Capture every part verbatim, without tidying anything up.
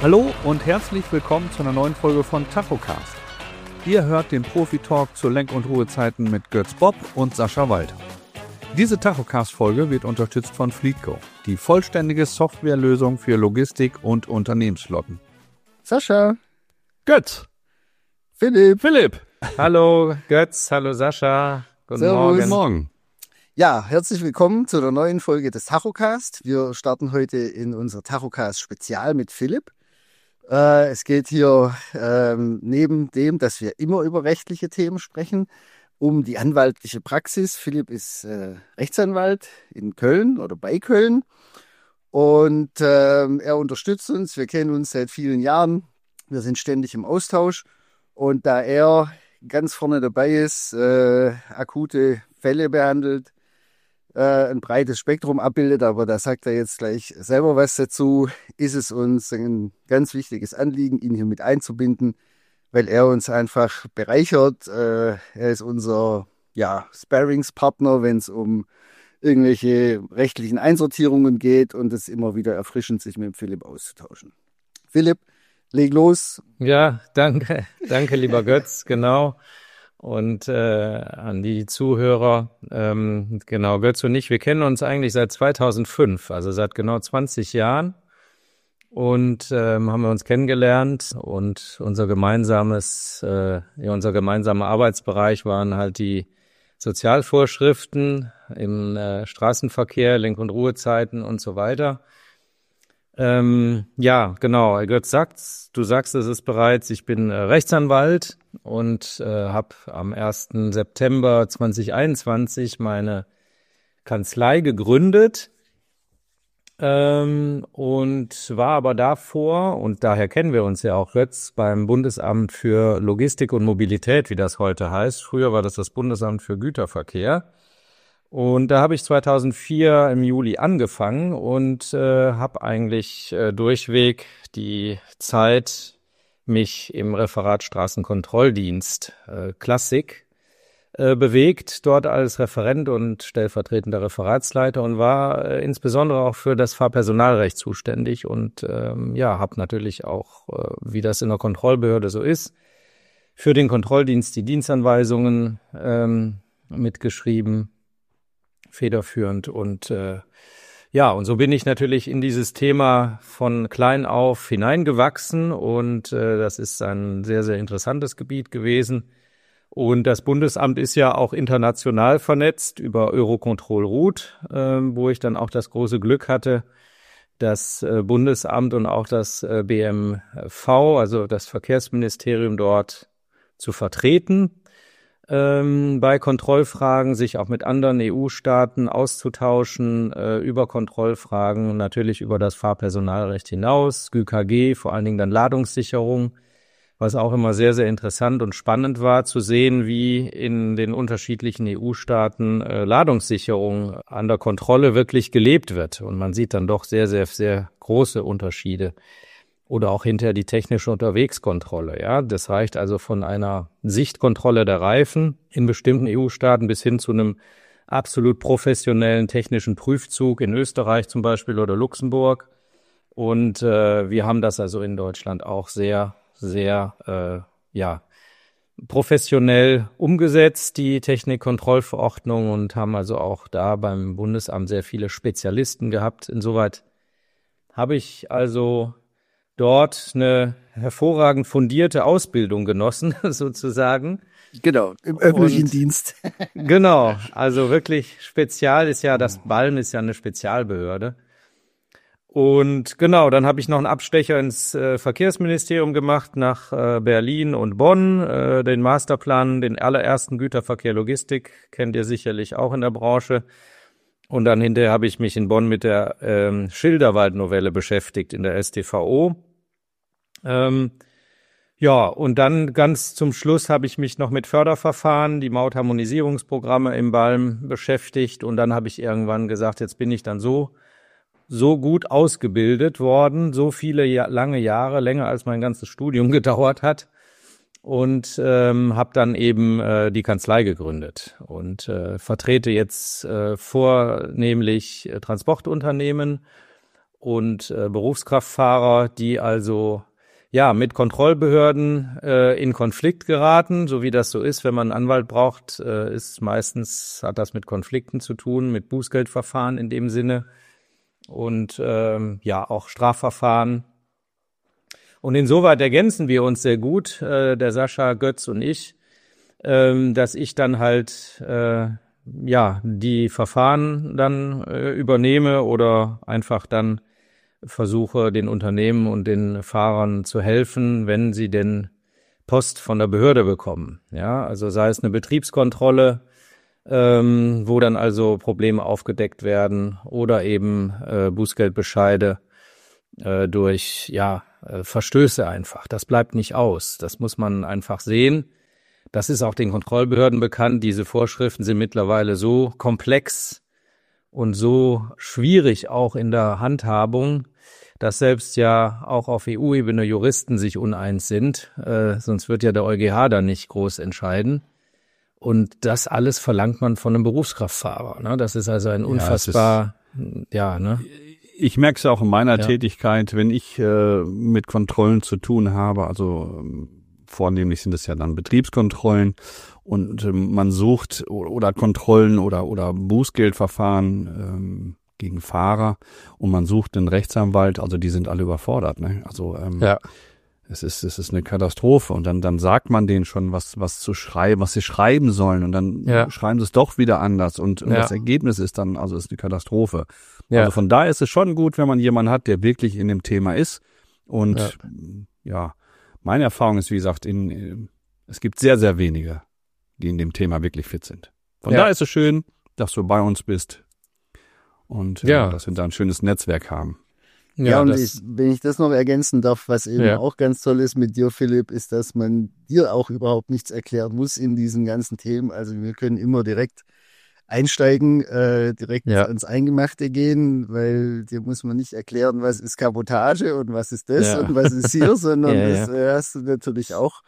Hallo und herzlich willkommen zu einer neuen Folge von Tachocast. Ihr hört den Profi-Talk zu Lenk- und Ruhezeiten mit Götz Bob und Sascha Walter. Diese Tachocast-Folge wird unterstützt von Fleetco, die vollständige Softwarelösung für Logistik und Unternehmensflotten. Sascha. Götz. Philipp. Philipp. Hallo Götz, hallo Sascha. Guten Servus. Morgen. Guten Morgen. Ja, herzlich willkommen zu der neuen Folge des Tachocast. Wir starten heute in unser Tachocast-Spezial mit Philipp. Äh, es geht hier ähm, neben dem, dass wir immer über rechtliche Themen sprechen, um die anwaltliche Praxis. Philipp ist äh, Rechtsanwalt in Köln oder bei Köln und ähm, er unterstützt uns. Wir kennen uns seit vielen Jahren. Wir sind ständig im Austausch und da er ganz vorne dabei ist, äh, akute Fälle behandelt, äh, ein breites Spektrum abbildet, aber da sagt er jetzt gleich selber was dazu, ist es uns ein ganz wichtiges Anliegen, ihn hier mit einzubinden, weil er uns einfach bereichert. Äh, er ist unser ja, Sparringspartner, wenn es um irgendwelche rechtlichen Einsortierungen geht und es ist immer wieder erfrischend, sich mit Philipp auszutauschen. Philipp, leg los. Ja, danke, danke lieber Götz, genau. Und äh, an die Zuhörer, ähm, genau, Götz und ich, wir kennen uns eigentlich seit zweitausendfünf, also seit genau zwanzig Jahren und ähm, haben wir uns kennengelernt und unser gemeinsames, äh, ja, unser gemeinsamer Arbeitsbereich waren halt die Sozialvorschriften im äh, Straßenverkehr, Lenk- und Ruhezeiten und so weiter. Ähm, ja, genau. Götz sagt's, du sagst es ist bereits, ich bin äh, Rechtsanwalt und äh, habe am ersten September zweitausendeinundzwanzig meine Kanzlei gegründet ähm, und war aber davor, und daher kennen wir uns ja auch, Götz, beim Bundesamt für Logistik und Mobilität, wie das heute heißt. Früher war das das Bundesamt für Güterverkehr. Und da habe ich zweitausendvier im Juli angefangen und äh, habe eigentlich äh, durchweg die Zeit mich im Referat Straßenkontrolldienst äh, Klassik äh, bewegt, dort als Referent und stellvertretender Referatsleiter und war äh, insbesondere auch für das Fahrpersonalrecht zuständig und ähm, ja, habe natürlich auch, äh, wie das in der Kontrollbehörde so ist, für den Kontrolldienst die Dienstanweisungen ähm, mitgeschrieben, federführend und äh, ja, und so bin ich natürlich in dieses Thema von klein auf hineingewachsen und äh, das ist ein sehr, sehr interessantes Gebiet gewesen. Und das Bundesamt ist ja auch international vernetzt über Eurocontrol Route, äh, wo ich dann auch das große Glück hatte, das äh, Bundesamt und auch das äh, B M V, also das Verkehrsministerium dort zu vertreten. Ähm, bei Kontrollfragen sich auch mit anderen E U-Staaten auszutauschen, äh, über Kontrollfragen, natürlich über das Fahrpersonalrecht hinaus, G K G, vor allen Dingen dann Ladungssicherung, was auch immer sehr, sehr interessant und spannend war, zu sehen, wie in den unterschiedlichen E U-Staaten äh, Ladungssicherung an der Kontrolle wirklich gelebt wird. Und man sieht dann doch sehr, sehr, sehr große Unterschiede. Oder auch hinterher die technische Unterwegskontrolle. Ja, das reicht also von einer Sichtkontrolle der Reifen in bestimmten E U-Staaten bis hin zu einem absolut professionellen technischen Prüfzug in Österreich zum Beispiel oder Luxemburg. Und äh, wir haben das also in Deutschland auch sehr, sehr äh, ja professionell umgesetzt, die Technikkontrollverordnung, und haben also auch da beim Bundesamt sehr viele Spezialisten gehabt. Insoweit habe ich also dort eine hervorragend fundierte Ausbildung genossen, sozusagen. Genau, im öffentlichen Und, Dienst. Genau, also wirklich spezial ist ja, das BALM ist ja eine Spezialbehörde. Und genau, dann habe ich noch einen Abstecher ins äh, Verkehrsministerium gemacht, nach äh, Berlin und Bonn, äh, den Masterplan, den allerersten Güterverkehr Logistik, kennt ihr sicherlich auch in der Branche. Und dann hinterher habe ich mich in Bonn mit der ähm, Schilderwald-Novelle beschäftigt in der S t V O. Ähm, ja, und dann ganz zum Schluss habe ich mich noch mit Förderverfahren, die Mautharmonisierungsprogramme im BALM beschäftigt. Und dann habe ich irgendwann gesagt, jetzt bin ich dann so so gut ausgebildet worden, so viele ja, lange Jahre, länger als mein ganzes Studium gedauert hat. Und ähm, habe dann eben äh, die Kanzlei gegründet und äh, vertrete jetzt äh, vornehmlich äh, Transportunternehmen und äh, Berufskraftfahrer, die also ja mit Kontrollbehörden äh, in Konflikt geraten, so wie das so ist, wenn man einen Anwalt braucht, äh, ist meistens hat das mit Konflikten zu tun, mit Bußgeldverfahren in dem Sinne und ähm, ja auch Strafverfahren. Und insoweit ergänzen wir uns sehr gut, äh, der Sascha, Götz und ich, ähm, dass ich dann halt äh, ja die Verfahren dann äh, übernehme oder einfach dann versuche, den Unternehmen und den Fahrern zu helfen, wenn sie denn Post von der Behörde bekommen. Ja, also sei es eine Betriebskontrolle, ähm, wo dann also Probleme aufgedeckt werden oder eben äh, Bußgeldbescheide äh, durch ja äh, Verstöße einfach. Das bleibt nicht aus. Das muss man einfach sehen. Das ist auch den Kontrollbehörden bekannt. Diese Vorschriften sind mittlerweile so komplex und so schwierig auch in der Handhabung, dass selbst ja auch auf E U-Ebene Juristen sich uneins sind. Äh, sonst wird ja der EuGH da nicht groß entscheiden. Und das alles verlangt man von einem Berufskraftfahrer. Ne? Das ist also ein unfassbar, ja, ja ne? Ich merke es auch in meiner Ja. Tätigkeit, wenn ich äh, mit Kontrollen zu tun habe, also ähm, vornehmlich sind es ja dann Betriebskontrollen und ähm, man sucht o- oder Kontrollen oder oder Bußgeldverfahren ähm, gegen Fahrer und man sucht einen Rechtsanwalt, also die sind alle überfordert, ne? Also ähm, Ja. es ist es ist eine Katastrophe und dann dann sagt man denen schon, was was zu schreiben, was sie schreiben sollen und dann Ja. schreiben sie es doch wieder anders und, und Ja. das Ergebnis ist dann, also ist eine Katastrophe. Ja. Also von daher ist es schon gut, wenn man jemanden hat, der wirklich in dem Thema ist und Ja. ja, meine Erfahrung ist, wie gesagt, in, äh, es gibt sehr, sehr wenige, die in dem Thema wirklich fit sind. Von Ja. daher ist es schön, dass du bei uns bist und äh, Ja. dass wir da ein schönes Netzwerk haben. Ja, und das, ich, wenn ich das noch ergänzen darf, was eben Ja. auch ganz toll ist mit dir, Philipp, ist, dass man dir auch überhaupt nichts erklären muss in diesen ganzen Themen. Also wir können immer direkt einsteigen, äh, direkt Ja. ans Eingemachte gehen, weil dir muss man nicht erklären, was ist Kabotage und was ist das Ja. und was ist hier, sondern Ja, das äh, hast du natürlich auch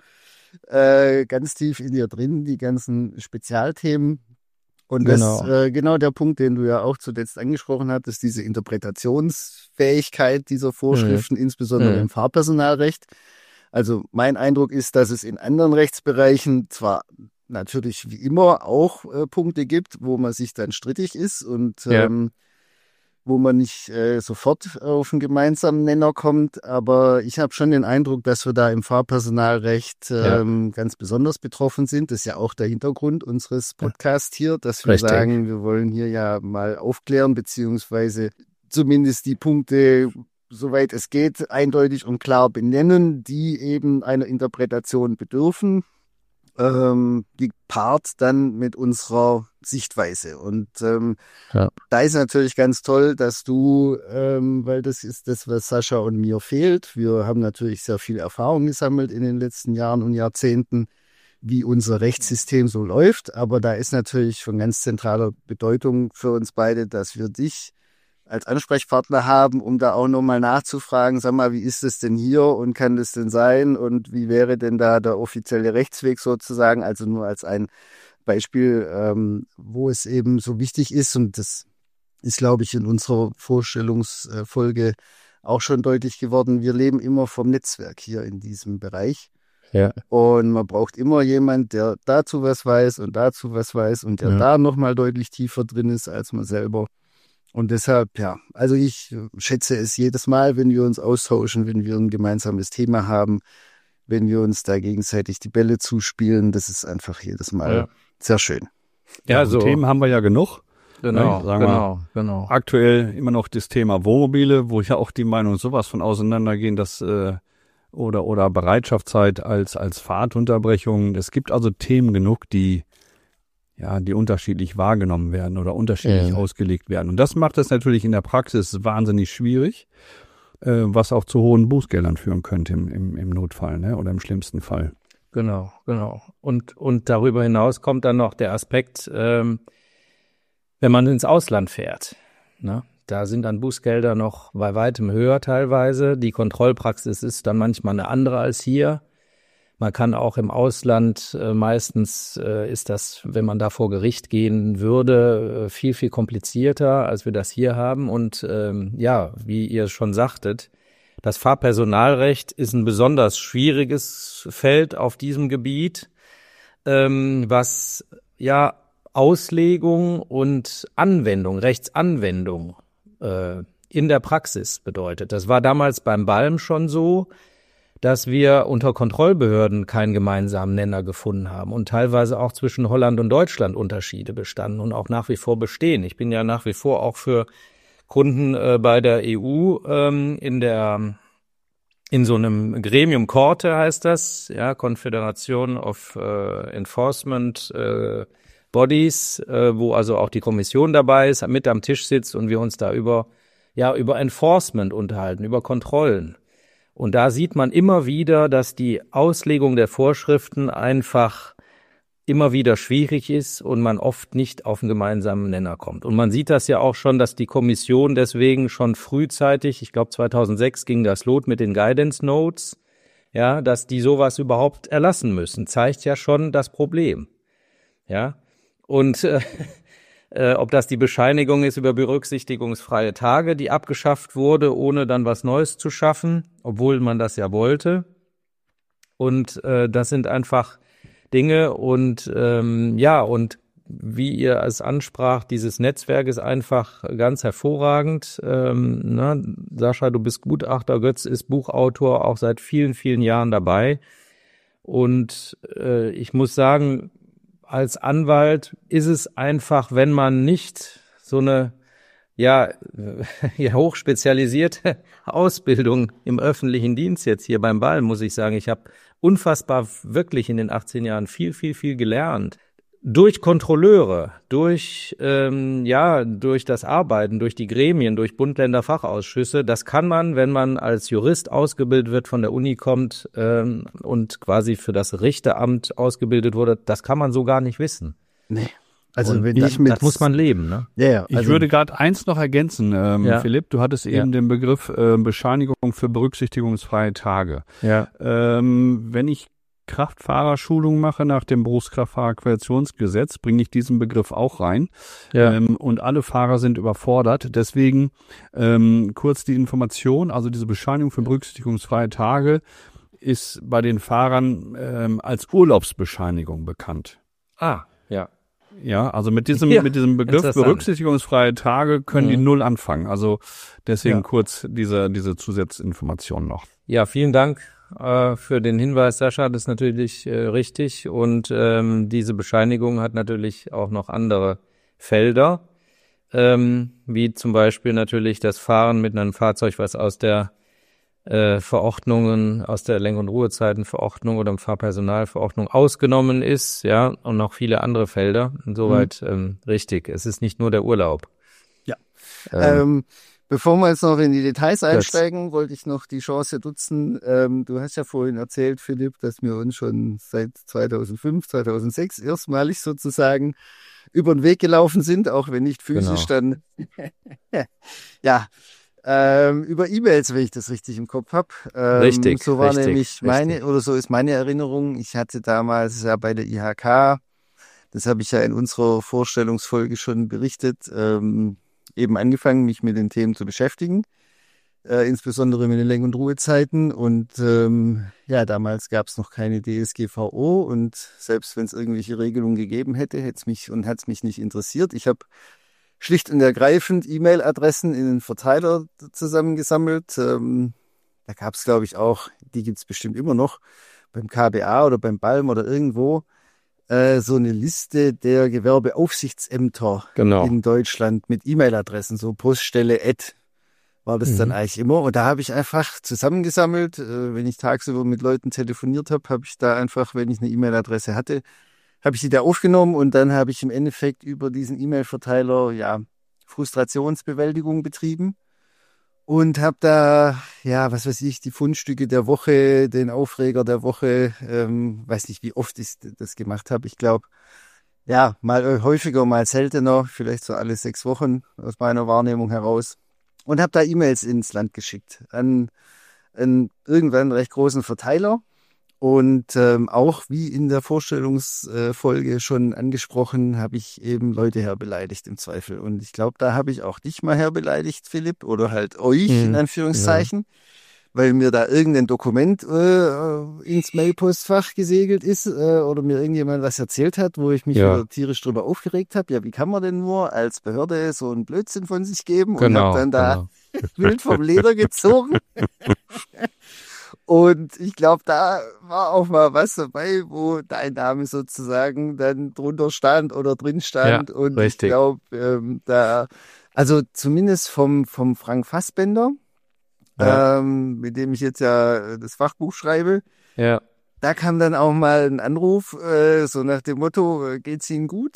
äh, ganz tief in dir drin, die ganzen Spezialthemen. Und Genau. das äh, genau der Punkt, den du ja auch zuletzt angesprochen hattest, diese Interpretationsfähigkeit dieser Vorschriften, insbesondere Mhm. im Fahrpersonalrecht. Also mein Eindruck ist, dass es in anderen Rechtsbereichen zwar natürlich wie immer auch äh, Punkte gibt, wo man sich dann strittig ist und Ja. ähm, wo man nicht äh, sofort auf einen gemeinsamen Nenner kommt. Aber ich habe schon den Eindruck, dass wir da im Fahrpersonalrecht Ja. ähm, ganz besonders betroffen sind. Das ist ja auch der Hintergrund unseres Podcasts hier, dass wir Richtig. sagen, wir wollen hier ja mal aufklären, beziehungsweise zumindest die Punkte, soweit es geht, eindeutig und klar benennen, die eben einer Interpretation bedürfen. Ähm, gepaart dann mit unserer Sichtweise. Und ähm, Ja. da ist natürlich ganz toll, dass du, ähm, weil das ist das, was Sascha und mir fehlt. Wir haben natürlich sehr viel Erfahrung gesammelt in den letzten Jahren und Jahrzehnten, wie unser Rechtssystem so läuft. Aber da ist natürlich von ganz zentraler Bedeutung für uns beide, dass wir dich als Ansprechpartner haben, um da auch nochmal nachzufragen, sag mal, wie ist es denn hier und kann das denn sein und wie wäre denn da der offizielle Rechtsweg sozusagen, also nur als ein Beispiel, ähm, wo es eben so wichtig ist und das ist, glaube ich, in unserer Vorstellungsfolge auch schon deutlich geworden. Wir leben immer vom Netzwerk hier in diesem Bereich. Ja. Und man braucht immer jemand, der dazu was weiß und dazu was weiß und der Ja. da nochmal deutlich tiefer drin ist als man selber. Und deshalb, ja, also ich schätze es jedes Mal, wenn wir uns austauschen, wenn wir ein gemeinsames Thema haben, wenn wir uns da gegenseitig die Bälle zuspielen. Das ist einfach jedes Mal Ja. sehr schön. Ja, und so. Themen haben wir ja genug. Genau, Ne, sagen wir, genau, genau. Aktuell immer noch das Thema Wohnmobile, wo ja auch die Meinungen sowas von auseinandergehen, dass äh, oder oder Bereitschaftszeit als als Fahrtunterbrechung. Es gibt also Themen genug, die ja, die unterschiedlich wahrgenommen werden oder unterschiedlich Ja. ausgelegt werden. Und das macht es natürlich in der Praxis wahnsinnig schwierig, äh, was auch zu hohen Bußgeldern führen könnte im, im, im Notfall, ne, oder im schlimmsten Fall. Genau, genau. Und, und darüber hinaus kommt dann noch der Aspekt, ähm, wenn man ins Ausland fährt, ne? Da sind dann Bußgelder noch bei weitem höher teilweise. Die Kontrollpraxis ist dann manchmal eine andere als hier. Man kann auch im Ausland, äh, meistens äh, ist das, wenn man da vor Gericht gehen würde, äh, viel, viel komplizierter, als wir das hier haben. Und ähm, ja, wie ihr schon sagtet, das Fahrpersonalrecht ist ein besonders schwieriges Feld auf diesem Gebiet, ähm, was ja Auslegung und Anwendung, Rechtsanwendung äh, in der Praxis bedeutet. Das war damals beim Balm schon so, dass wir unter Kontrollbehörden keinen gemeinsamen Nenner gefunden haben und teilweise auch zwischen Holland und Deutschland Unterschiede bestanden und auch nach wie vor bestehen. Ich bin ja nach wie vor auch für Kunden äh, bei der E U ähm, in der in so einem Gremium Corte heißt das, ja, Confederation of äh, Enforcement äh, Bodies, äh, wo also auch die Kommission dabei ist, mit am Tisch sitzt und wir uns da über ja über Enforcement unterhalten, über Kontrollen. Und da sieht man immer wieder, dass die Auslegung der Vorschriften einfach immer wieder schwierig ist und man oft nicht auf einen gemeinsamen Nenner kommt. Und man sieht das ja auch schon, dass die Kommission deswegen schon frühzeitig, ich glaube zweitausendsechs ging das los mit den Guidance Notes, ja, dass die sowas überhaupt erlassen müssen, zeigt ja schon das Problem. Ja, und äh, Äh, ob das die Bescheinigung ist über berücksichtigungsfreie Tage, die abgeschafft wurde, ohne dann was Neues zu schaffen, obwohl man das ja wollte. Und äh, das sind einfach Dinge und ähm, ja, und wie ihr es ansprach, dieses Netzwerk ist einfach ganz hervorragend. Ähm, ne? Sascha, du bist Gutachter, Götz ist Buchautor, auch seit vielen, vielen Jahren dabei. Und äh, ich muss sagen, als Anwalt ist es einfach, wenn man nicht so eine ja, ja hochspezialisierte Ausbildung im öffentlichen Dienst jetzt hier beim Ball, muss ich sagen, ich habe unfassbar wirklich in den achtzehn Jahren viel, viel, viel gelernt. Durch Kontrolleure, durch ähm, ja, durch das Arbeiten, durch die Gremien, durch Bund-Länder-Fachausschüsse, das kann man, wenn man als Jurist ausgebildet wird, von der Uni kommt ähm, und quasi für das Richteramt ausgebildet wurde, das kann man so gar nicht wissen. Nee. Also und wenn das, ich mit, das muss man leben, ne? Ja, ja. Ich Also, würde gerade eins noch ergänzen, ähm, Ja. Philipp, du hattest eben Ja. den Begriff äh, Bescheinigung für berücksichtigungsfreie Tage. Ja. Ähm, wenn ich Kraftfahrerschulung mache nach dem Berufskraftfahrerqualifizierungsgesetz, bringe ich diesen Begriff auch rein. Ja. Ähm, und alle Fahrer sind überfordert. Deswegen ähm, kurz die Information, also diese Bescheinigung für berücksichtigungsfreie Tage ist bei den Fahrern ähm, als Urlaubsbescheinigung bekannt. Ah, ja. Ja, also mit diesem, Ja, mit diesem Begriff interessant. berücksichtigungsfreie Tage können die Mhm. null anfangen. Also deswegen Ja. kurz diese, diese Zusatzinformation noch. Ja, vielen Dank äh, für den Hinweis, Sascha. Das ist natürlich äh, richtig. Und ähm, diese Bescheinigung hat natürlich auch noch andere Felder, ähm, wie zum Beispiel natürlich das Fahren mit einem Fahrzeug, was aus der äh, Verordnungen, aus der Lenk- und Ruhezeitenverordnung oder Fahrpersonalverordnung ausgenommen ist, ja, und noch viele andere Felder. Insoweit Mhm. ähm, richtig. Es ist nicht nur der Urlaub. Ja. Ähm, Ähm, bevor wir jetzt noch in die Details einsteigen, wollte ich noch die Chance nutzen. Ähm, du hast ja vorhin erzählt, Philipp, dass wir uns schon seit zweitausendfünf, zweitausendsechs erstmalig sozusagen über den Weg gelaufen sind, auch wenn nicht physisch, Genau. dann ja, ähm, über E-Mails, wenn ich das richtig im Kopf habe. Ähm, Richtig, So war richtig, nämlich meine, richtig. oder so ist meine Erinnerung. Ich hatte damals ja bei der I H K, das habe ich ja in unserer Vorstellungsfolge schon berichtet, ähm, eben angefangen, mich mit den Themen zu beschäftigen, äh, insbesondere mit den Lenk- und Ruhezeiten. Und ähm, ja, damals gab es noch keine D S G V O und selbst wenn es irgendwelche Regelungen gegeben hätte, hätte es mich und hat es mich nicht interessiert. Ich habe schlicht und ergreifend E-Mail-Adressen in den Verteiler zusammengesammelt. Ähm, da gab es, glaube ich, auch, die gibt es bestimmt immer noch, beim K B A oder beim Balm oder irgendwo, äh, so eine Liste der Gewerbeaufsichtsämter Genau. in Deutschland mit E-Mail-Adressen, so Poststelle Ad war das dann Mhm. eigentlich immer. Und da habe ich einfach zusammengesammelt, äh, wenn ich tagsüber mit Leuten telefoniert habe, habe ich da einfach, wenn ich eine E-Mail-Adresse hatte, habe ich die da aufgenommen und dann habe ich im Endeffekt über diesen E-Mail-Verteiler ja Frustrationsbewältigung betrieben und habe da, ja, was weiß ich, die Fundstücke der Woche, den Aufreger der Woche, ähm, weiß nicht, wie oft ich das gemacht habe. Ich glaube, ja, mal häufiger, mal seltener, vielleicht so alle sechs Wochen aus meiner Wahrnehmung heraus. Und habe da E-Mails ins Land geschickt an einen irgendwann recht großen Verteiler. Und ähm, auch wie in der Vorstellungsfolge schon angesprochen, habe ich eben Leute herbeleidigt im Zweifel. Und ich glaube, da habe ich auch dich mal herbeleidigt, Philipp, oder halt euch Mhm. in Anführungszeichen, weil mir da irgendein Dokument äh, ins Mailpostfach gesegelt ist äh, oder mir irgendjemand was erzählt hat, wo ich mich Ja. wieder tierisch drüber aufgeregt habe. Ja, wie kann man denn nur als Behörde so einen Blödsinn von sich geben? Und Genau, habe dann da genau. wild vom Leder gezogen. Und ich glaube, da war auch mal was dabei, wo dein Name sozusagen dann drunter stand oder drin stand. Ja, und richtig. ich glaube, ähm, da, also zumindest vom, vom Frank Fassbender, Ja. ähm, mit dem ich jetzt ja das Fachbuch schreibe, Ja. da kam dann auch mal ein Anruf, äh, so nach dem Motto, äh, geht's Ihnen gut?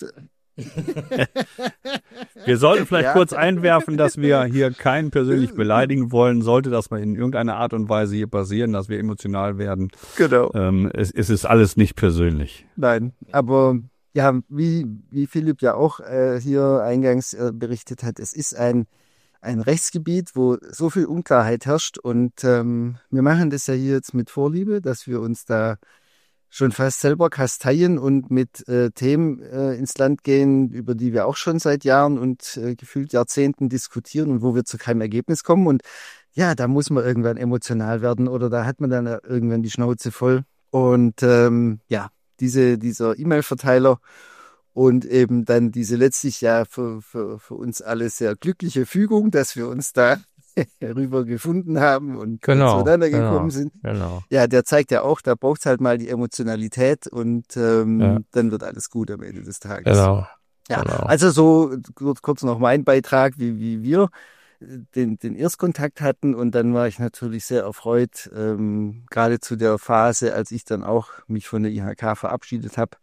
Wir sollten vielleicht Ja. kurz einwerfen, dass wir hier keinen persönlich beleidigen wollen. Sollte das mal in irgendeiner Art und Weise hier passieren, dass wir emotional werden. Genau. Ähm, es, es ist alles nicht persönlich. Nein, aber ja, wie, wie Philipp ja auch äh, hier eingangs äh, berichtet hat, es ist ein, ein Rechtsgebiet, wo so viel Unklarheit herrscht und ähm, wir machen das ja hier jetzt mit Vorliebe, dass wir uns da schon fast selber kasteien und mit äh, Themen äh, ins Land gehen, über die wir auch schon seit Jahren und äh, gefühlt Jahrzehnten diskutieren und wo wir zu keinem Ergebnis kommen. Und ja, da muss man irgendwann emotional werden oder da hat man dann irgendwann die Schnauze voll. Und ähm, ja, diese, dieser E-Mail-Verteiler und eben dann diese letztlich ja für, für, für uns alle sehr glückliche Fügung, dass wir uns da rüber gefunden haben und Genau, zueinander gekommen genau, sind. genau. Ja, der zeigt ja auch, da braucht's halt mal die Emotionalität und ähm, Ja. dann wird alles gut am Ende des Tages. Genau. Ja, genau. also so kurz, kurz noch mein Beitrag, wie, wie wir den, den Erstkontakt hatten und dann war ich natürlich sehr erfreut, ähm, gerade zu der Phase, als ich dann auch mich von der I H K verabschiedet habe,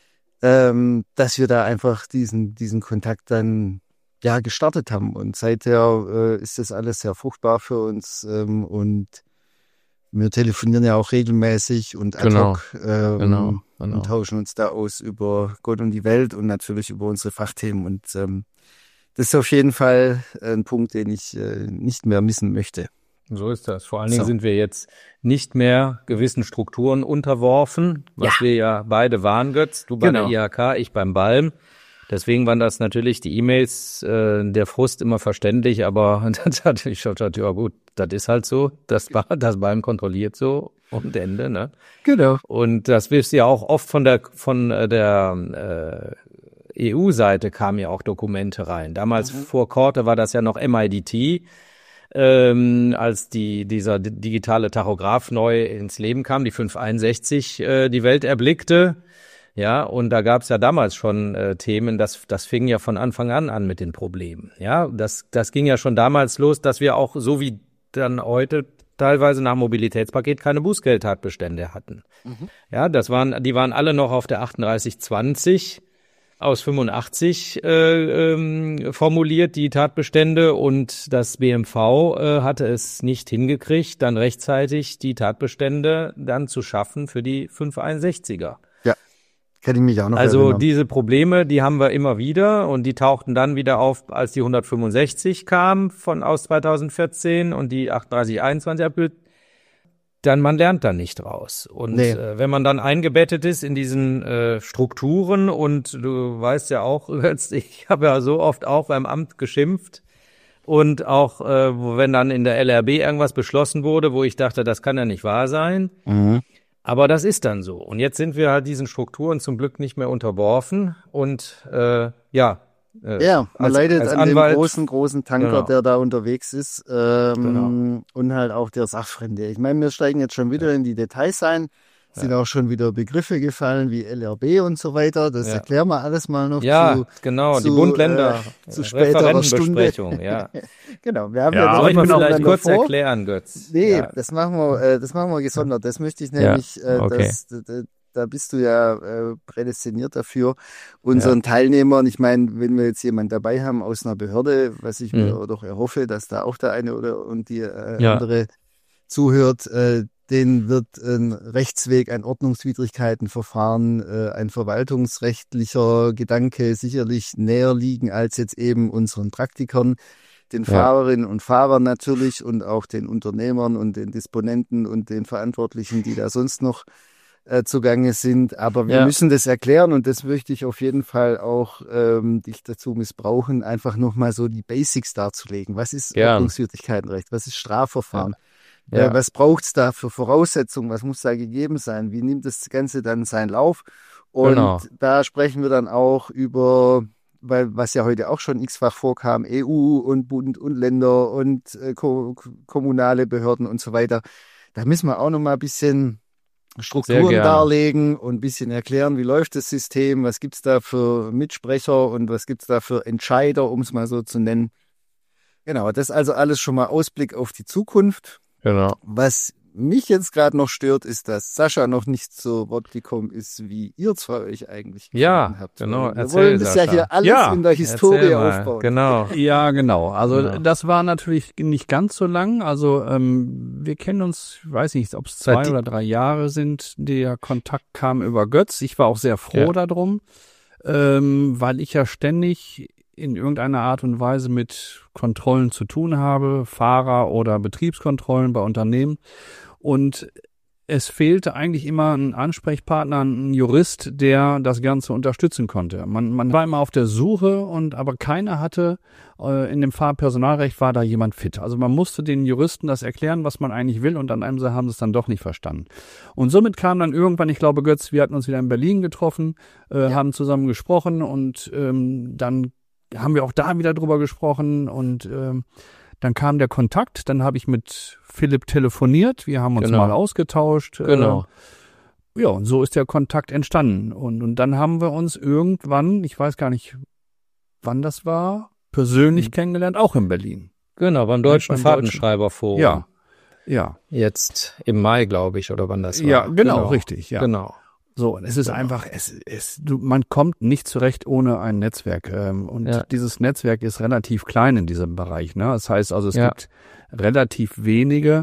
ähm, dass wir da einfach diesen, diesen Kontakt dann ja gestartet haben und seither äh, ist das alles sehr fruchtbar für uns ähm, und wir telefonieren ja auch regelmäßig und ad Genau, hoc ähm, genau, genau. und tauschen uns da aus über Gott und die Welt und natürlich über unsere Fachthemen. Und ähm, das ist auf jeden Fall ein Punkt, den ich äh, nicht mehr missen möchte. So ist das. Vor allen Dingen So. sind wir jetzt nicht mehr gewissen Strukturen unterworfen, was Ja. wir ja beide waren, Götz. Du bei Genau. der I H K, ich beim Balm. Deswegen waren das natürlich die E-Mails, äh, der Frust immer verständlich, aber das hatte ich schon gedacht, ja gut, das ist halt so, das, Ba- das Balm kontrolliert so und Ende, ne? Genau. Und das wirst du ja auch oft von der von äh, der äh, E U-Seite kamen ja auch Dokumente rein. Damals vor Korte war das ja noch M I D T, ähm, als die dieser di- digitale Tachograph neu ins Leben kam, die fünf einundsechzig äh, die Welt erblickte. Ja, und da gab es ja damals schon äh, Themen, das, das fing ja von Anfang an an mit den Problemen. Ja, das, das ging ja schon damals los, dass wir auch, so wie dann heute, teilweise nach Mobilitätspaket keine Bußgeldtatbestände hatten. Ja, das waren, die waren alle noch auf der achtunddreißig zwanzig aus fünfundachtzig äh, ähm, formuliert, die Tatbestände, und das B M V äh, hatte es nicht hingekriegt, dann rechtzeitig die Tatbestände dann zu schaffen für die fünf einundsechziger. Kann ich mich auch noch Also erinnern. diese Probleme, die haben wir immer wieder und die tauchten dann wieder auf, als die hundertfünfundsechzig kam von aus zweitausendvierzehn und die achtunddreißig einundzwanzig abbildet. Dann man lernt da nicht raus. Und Nee. äh, wenn man dann eingebettet ist in diesen äh, Strukturen, und du weißt ja auch, ich habe ja so oft auch beim Amt geschimpft und auch, äh, wo- wenn dann in der L R B irgendwas beschlossen wurde, wo ich dachte, das kann ja nicht wahr sein. Mhm. Aber das ist dann so. Und jetzt sind wir halt diesen Strukturen zum Glück nicht mehr unterworfen. Und äh, ja, äh, Ja, man als, leidet als an Anwalt, dem großen, großen Tanker, Genau. der da unterwegs ist ähm, Genau. und halt auch der Sachfremde. Ich meine, wir steigen jetzt schon wieder in die Details ein. Es sind auch schon wieder Begriffe gefallen wie L R B und so weiter. Das Ja. erklären wir alles mal noch Ja, zu, genau, die zu, Bund-Länder äh, zu späterer Stunde. Referendenbesprechung, ja. Genau, wir haben Ja, ja, aber Soll ich mal bin auch vielleicht miteinander kurz vor. erklären, Götz? Nee, Ja. das machen wir, äh, das machen wir gesondert. Das möchte ich nämlich, äh, okay. das, da, da bist du ja äh, prädestiniert dafür, unseren Teilnehmern. Ich meine, wenn wir jetzt jemanden dabei haben aus einer Behörde, was ich mir Mhm. doch erhoffe, dass da auch der eine oder und die äh, Ja. andere zuhört, äh, denen wird ein Rechtsweg, ein Ordnungswidrigkeitenverfahren, äh, ein verwaltungsrechtlicher Gedanke sicherlich näher liegen als jetzt eben unseren Praktikern, den Ja. Fahrerinnen und Fahrern natürlich und auch den Unternehmern und den Disponenten und den Verantwortlichen, die da sonst noch äh, zugange sind. Aber wir Ja. müssen das erklären und das möchte ich auf jeden Fall auch ähm, dich dazu missbrauchen, einfach nochmal so die Basics darzulegen. Was ist Gern. Ordnungswidrigkeitenrecht? Was ist Strafverfahren? Ja. Äh, was braucht es da für Voraussetzungen? Was muss da gegeben sein? Wie nimmt das Ganze dann seinen Lauf? Und Genau. da sprechen wir dann auch über, weil was ja heute auch schon x-fach vorkam, E U und Bund und Länder und äh, ko kommunale Behörden und so weiter. Da müssen wir auch noch mal ein bisschen Strukturen gerne. darlegen und ein bisschen erklären, wie läuft das System, was gibt's da für Mitsprecher und was gibt's da für Entscheider, um es mal so zu nennen. Genau, das also alles schon mal Ausblick auf die Zukunft. Genau. Was mich jetzt gerade noch stört, ist, dass Sascha noch nicht zu Wort gekommen ist, wie ihr zwei euch eigentlich Ja, gefunden habt. genau. Weil Wir Erzähl, wollen das ja Sascha. hier alles Ja, in der Historie Erzähl mal. aufbauen. Genau. Ja, genau. Also Genau. das war natürlich nicht ganz so lang. Also ähm, wir kennen uns, ich weiß nicht, ob es zwei Seit die- oder drei Jahre sind. Der Kontakt kam über Götz. Ich war auch sehr froh Ja. darum, ähm, weil ich ja ständig in irgendeiner Art und Weise mit Kontrollen zu tun habe, Fahrer- oder Betriebskontrollen bei Unternehmen. Und es fehlte eigentlich immer ein Ansprechpartner, ein Jurist, der das Ganze unterstützen konnte. Man, man war immer auf der Suche, und aber keiner hatte, äh, in dem Fahrpersonalrecht war da jemand fit. Also man musste den Juristen das erklären, was man eigentlich will, und an einem haben sie es dann doch nicht verstanden. Und somit kam dann irgendwann, ich glaube, Götz, wir hatten uns wieder in Berlin getroffen, äh, Ja. haben zusammen gesprochen, und ähm, dann haben wir auch da wieder drüber gesprochen, und ähm, dann kam der Kontakt, dann habe ich mit Philipp telefoniert, wir haben uns Genau. mal ausgetauscht. Genau. Äh, ja, und so ist der Kontakt entstanden. Und, und dann haben wir uns irgendwann, ich weiß gar nicht, wann das war, persönlich Mhm. kennengelernt, auch in Berlin. Genau, beim Deutschen beim Fahrtenschreiberforum. Ja, ja. Jetzt im Mai, glaube ich, oder wann das war. Ja, genau, richtig, ja. Genau. So, und es ist einfach, es, es, du, man kommt nicht zurecht ohne ein Netzwerk. Ähm, und Ja. dieses Netzwerk ist relativ klein in diesem Bereich. Ne? Das heißt also, es Ja. gibt relativ wenige,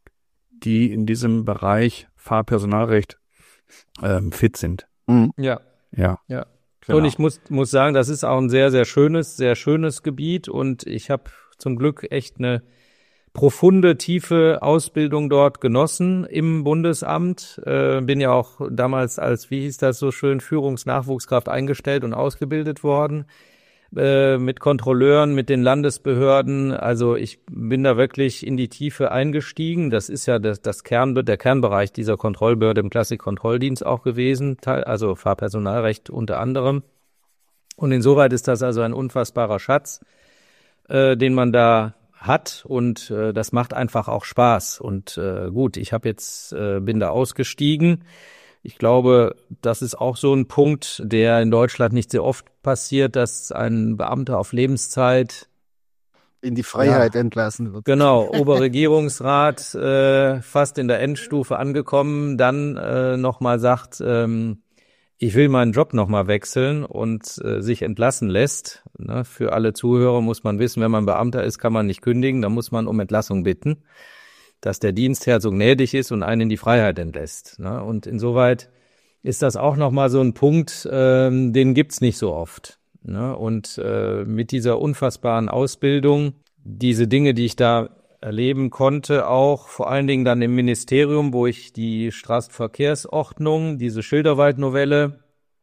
die in diesem Bereich Fahrpersonalrecht ähm, fit sind. Mhm. Ja. Ja. Ja. Genau. Und ich muss, muss sagen, das ist auch ein sehr, sehr schönes, sehr schönes Gebiet, und ich habe zum Glück echt eine profunde, tiefe Ausbildung dort genossen im Bundesamt. Äh, bin ja auch damals als, wie hieß das so schön, Führungsnachwuchskraft eingestellt und ausgebildet worden, äh, mit Kontrolleuren, mit den Landesbehörden. Also ich bin da wirklich in die Tiefe eingestiegen. Das ist ja das, das Kern, der Kernbereich dieser Kontrollbehörde im Klassikkontrolldienst auch gewesen, also Fahrpersonalrecht unter anderem. Und insoweit ist das also ein unfassbarer Schatz, äh, den man da hat, und äh, das macht einfach auch Spaß. Und äh, gut, ich habe jetzt äh, bin da ausgestiegen. Ich glaube, das ist auch so ein Punkt, der in Deutschland nicht sehr oft passiert, dass ein Beamter auf Lebenszeit, In die Freiheit entlassen wird. genau, Oberregierungsrat, äh, fast in der Endstufe angekommen, dann äh, nochmal sagt, ähm, ich will meinen Job nochmal wechseln, und äh, sich entlassen lässt. Ne, für alle Zuhörer muss man wissen, wenn man Beamter ist, kann man nicht kündigen, da muss man um Entlassung bitten, dass der Dienstherr so gnädig ist und einen in die Freiheit entlässt. Ne? Und insoweit ist das auch nochmal so ein Punkt, ähm, den gibt's nicht so oft. Ne? Und äh, mit dieser unfassbaren Ausbildung, diese Dinge, die ich da erleben konnte, auch vor allen Dingen dann im Ministerium, wo ich die Straßenverkehrsordnung, diese Schilderwald-Novelle,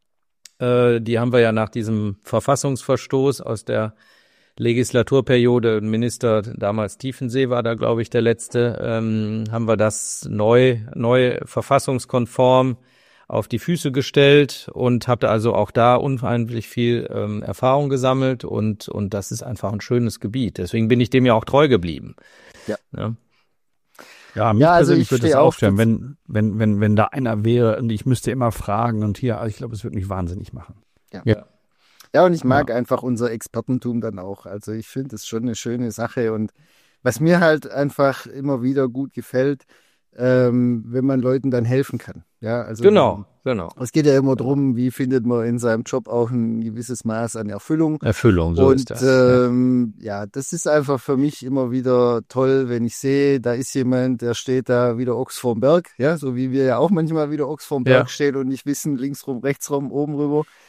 äh, die haben wir ja nach diesem Verfassungsverstoß aus der Legislaturperiode, Minister damals Tiefensee war da, glaube ich, der letzte, ähm, haben wir das neu, neu verfassungskonform auf die Füße gestellt und habe also auch da unheimlich viel ähm, Erfahrung gesammelt, und und das ist einfach ein schönes Gebiet. Deswegen bin ich dem ja auch treu geblieben. Ja. Ja. Ja, mich Ja, also persönlich ich würde es stehe auch auch stören, dazu. wenn, wenn, wenn, wenn da einer wäre und ich müsste immer fragen und hier, also ich glaube, es würde mich wahnsinnig machen. Ja, und ich mag einfach unser Expertentum dann auch. Also ich finde es schon eine schöne Sache. Und was mir halt einfach immer wieder gut gefällt, ähm, wenn man Leuten dann helfen kann. Ja, also Genau, genau. Es geht ja immer drum, wie findet man in seinem Job auch ein gewisses Maß an Erfüllung. Erfüllung, so und ist das. ähm, ja. ja, das ist einfach für mich immer wieder toll, wenn ich sehe, da ist jemand, der steht da wieder Ochs vorm Berg, ja, so wie wir ja auch manchmal wieder Ochs vorm Berg Ja. stehen und nicht wissen, links rum, rechts rum, oben rüber.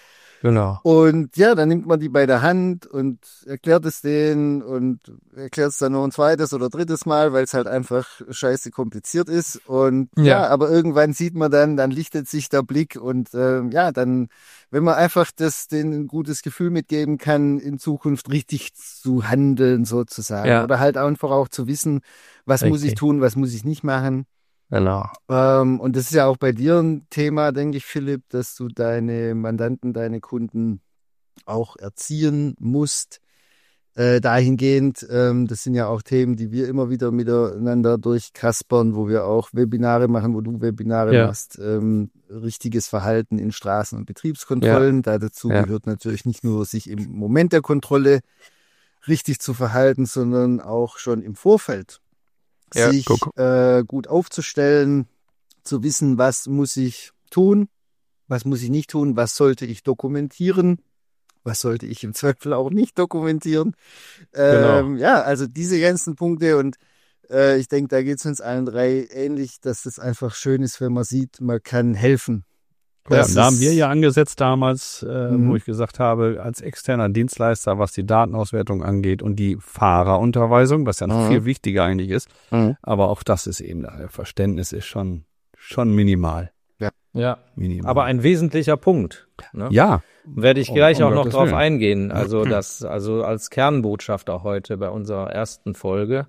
Genau. Und ja, dann nimmt man die bei der Hand und erklärt es denen und erklärt es dann noch ein zweites oder drittes Mal, weil es halt einfach scheiße kompliziert ist. Und ja. ja, aber irgendwann sieht man dann, dann lichtet sich der Blick und ähm, ja, dann, wenn man einfach das denen ein gutes Gefühl mitgeben kann, in Zukunft richtig zu handeln sozusagen. Ja. Oder halt einfach auch zu wissen, was richtig. muss ich tun, was muss ich nicht machen. Genau. Ähm, und das ist ja auch bei dir ein Thema, denke ich, Philipp, dass du deine Mandanten, deine Kunden auch erziehen musst. Äh, dahingehend, ähm, das sind ja auch Themen, die wir immer wieder miteinander durchkaspern, wo wir auch Webinare machen, wo du Webinare ja. machst, ähm, richtiges Verhalten in Straßen- und Betriebskontrollen. Ja. Da dazu ja. gehört natürlich nicht nur, sich im Moment der Kontrolle richtig zu verhalten, sondern auch schon im Vorfeld. Ja, sich äh, gut aufzustellen, zu wissen, was muss ich tun, was muss ich nicht tun, was sollte ich dokumentieren, was sollte ich im Zweifel auch nicht dokumentieren. Ähm, genau. Ja, also diese ganzen Punkte und äh, ich denke, da geht es uns allen drei ähnlich, dass es einfach schön ist, wenn man sieht, man kann helfen. Ja, da haben wir ja angesetzt damals, äh, mhm. wo ich gesagt habe, als externer Dienstleister, was die Datenauswertung angeht und die Fahrerunterweisung, was ja noch mhm. viel wichtiger eigentlich ist. Mhm. Aber auch das ist eben, das Verständnis ist schon, schon minimal. Ja, ja. Minimal. Aber ein wesentlicher Punkt. Ne? Ja. Werde ich gleich um, um auch noch Gottes drauf Willen. eingehen. Also das, also als Kernbotschaft auch heute bei unserer ersten Folge.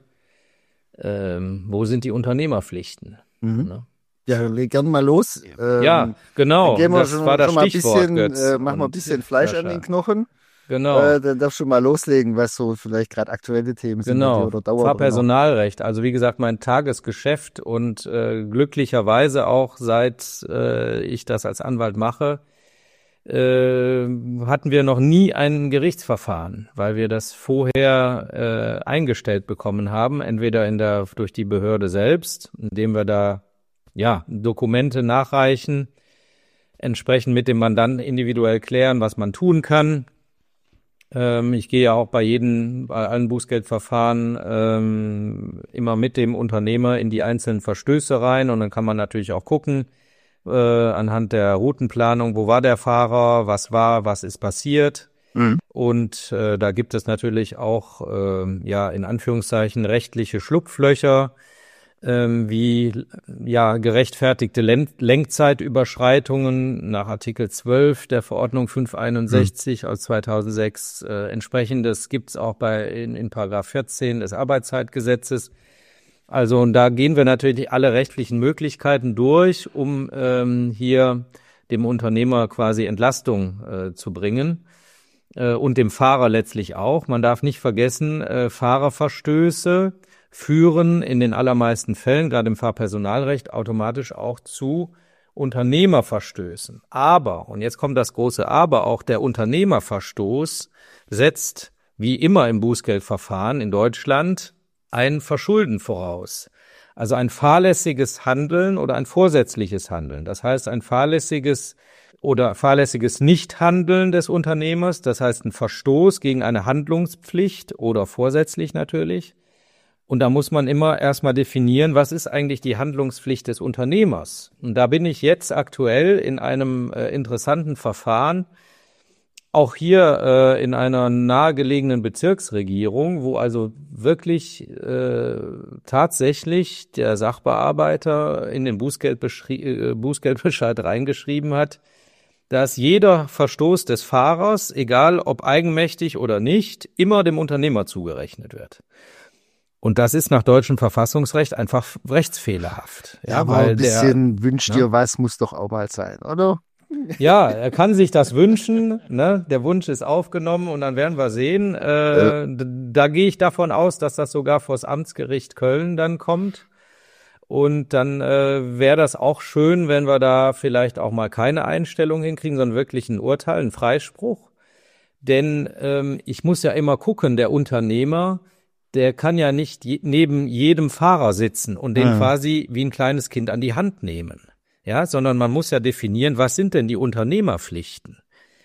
Ähm, wo sind die Unternehmerpflichten? Mhm. Ne? Ja, leg gern mal los. Ähm, ja, genau. Gehen wir das schon, war das schon mal Stichwort, bisschen, Götz. Äh, machen wir ein bisschen Fleisch Sascha. an den Knochen. Genau. Äh, dann darfst du mal loslegen, was so vielleicht gerade aktuelle Themen sind. Genau. Oder dauert Fahrpersonalrecht. Also wie gesagt, mein Tagesgeschäft und äh, glücklicherweise auch seit äh, ich das als Anwalt mache, äh, hatten wir noch nie ein Gerichtsverfahren, weil wir das vorher äh, eingestellt bekommen haben, entweder in der durch die Behörde selbst, indem wir da ja, Dokumente nachreichen, entsprechend mit dem Mandanten individuell klären, was man tun kann. Ähm, ich gehe ja auch bei jedem, bei allen Bußgeldverfahren ähm, immer mit dem Unternehmer in die einzelnen Verstöße rein und dann kann man natürlich auch gucken, äh, anhand der Routenplanung, wo war der Fahrer, was war, was ist passiert. Mhm. Und äh, da gibt es natürlich auch, äh, ja, in Anführungszeichen rechtliche Schlupflöcher, wie ja gerechtfertigte Len- Lenkzeitüberschreitungen nach Artikel zwölf der Verordnung fünfhunderteinundsechzig hm. aus zweitausendsechs. Äh, entsprechendes gibt's auch bei in, in Paragraph vierzehn des Arbeitszeitgesetzes. Also und da gehen wir natürlich alle rechtlichen Möglichkeiten durch, um ähm, hier dem Unternehmer quasi Entlastung äh, zu bringen äh, und dem Fahrer letztlich auch. Man darf nicht vergessen, äh, Fahrerverstöße führen in den allermeisten Fällen, gerade im Fahrpersonalrecht, automatisch auch zu Unternehmerverstößen. Aber, und jetzt kommt das große Aber, auch der Unternehmerverstoß setzt, wie immer im Bußgeldverfahren in Deutschland, ein Verschulden voraus. Also ein fahrlässiges Handeln oder ein vorsätzliches Handeln. Das heißt, ein fahrlässiges oder fahrlässiges Nichthandeln des Unternehmers, das heißt ein Verstoß gegen eine Handlungspflicht oder vorsätzlich natürlich. Und da muss man immer erstmal definieren, was ist eigentlich die Handlungspflicht des Unternehmers. Und da bin ich jetzt aktuell in einem äh, interessanten Verfahren, auch hier äh, in einer nahegelegenen Bezirksregierung, wo also wirklich äh, tatsächlich der Sachbearbeiter in den Bußgeldbeschri- äh, Bußgeldbescheid reingeschrieben hat, dass jeder Verstoß des Fahrers, egal ob eigenmächtig oder nicht, immer dem Unternehmer zugerechnet wird. Und das ist nach deutschem Verfassungsrecht einfach rechtsfehlerhaft. Ja, aber weil ein bisschen der, wünscht ne? dir was, muss doch auch mal sein, oder? Ja, er kann sich das wünschen, ne? Der Wunsch ist aufgenommen und dann werden wir sehen. Äh, äh. Da gehe ich davon aus, dass das sogar vors Amtsgericht Köln dann kommt. Und dann äh, wäre das auch schön, wenn wir da vielleicht auch mal keine Einstellung hinkriegen, sondern wirklich ein Urteil, einen Freispruch. Denn ähm, ich muss ja immer gucken, der Unternehmer, der kann ja nicht je, neben jedem Fahrer sitzen und den ja. quasi wie ein kleines Kind an die Hand nehmen. Ja, sondern man muss ja definieren, was sind denn die Unternehmerpflichten?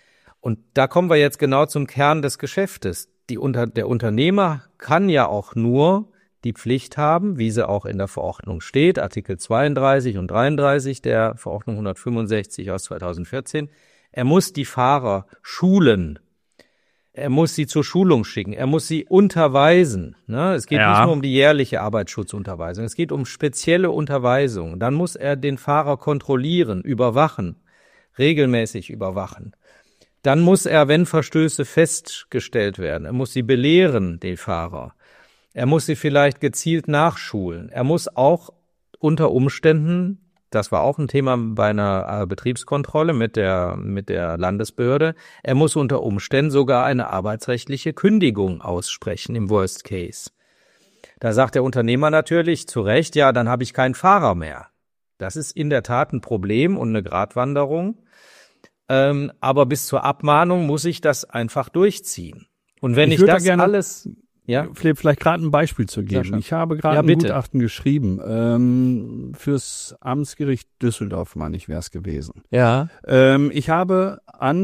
Und da kommen wir jetzt genau zum Kern des Geschäftes. Die unter, der Unternehmer kann ja auch nur die Pflicht haben, wie sie auch in der Verordnung steht, Artikel zweiunddreißig und dreiunddreißig der Verordnung hundertfünfundsechzig aus zweitausendvierzehn, Er muss die Fahrer schulen. Er muss sie zur Schulung schicken. Er muss sie unterweisen. Ne? Es geht ja. nicht nur um die jährliche Arbeitsschutzunterweisung. Es geht um spezielle Unterweisung. Dann muss er den Fahrer kontrollieren, überwachen, regelmäßig überwachen. Dann muss er, wenn Verstöße festgestellt werden, er muss sie belehren, den Fahrer. Er muss sie vielleicht gezielt nachschulen. Er muss auch unter Umständen, das war auch ein Thema bei einer Betriebskontrolle mit der, mit der Landesbehörde, er muss unter Umständen sogar eine arbeitsrechtliche Kündigung aussprechen im Worst Case. Da sagt der Unternehmer natürlich zu Recht, ja, dann habe ich keinen Fahrer mehr. Das ist in der Tat ein Problem und eine Gratwanderung. Ähm, aber bis zur Abmahnung muss ich das einfach durchziehen. Und wenn ich, ich das da gerne alles... Ja, vielleicht gerade ein Beispiel zu geben. Ich habe gerade ja, ein bitte. Gutachten geschrieben ähm, fürs Amtsgericht Düsseldorf, meine ich, wäre es gewesen. Ja. Ähm, ich habe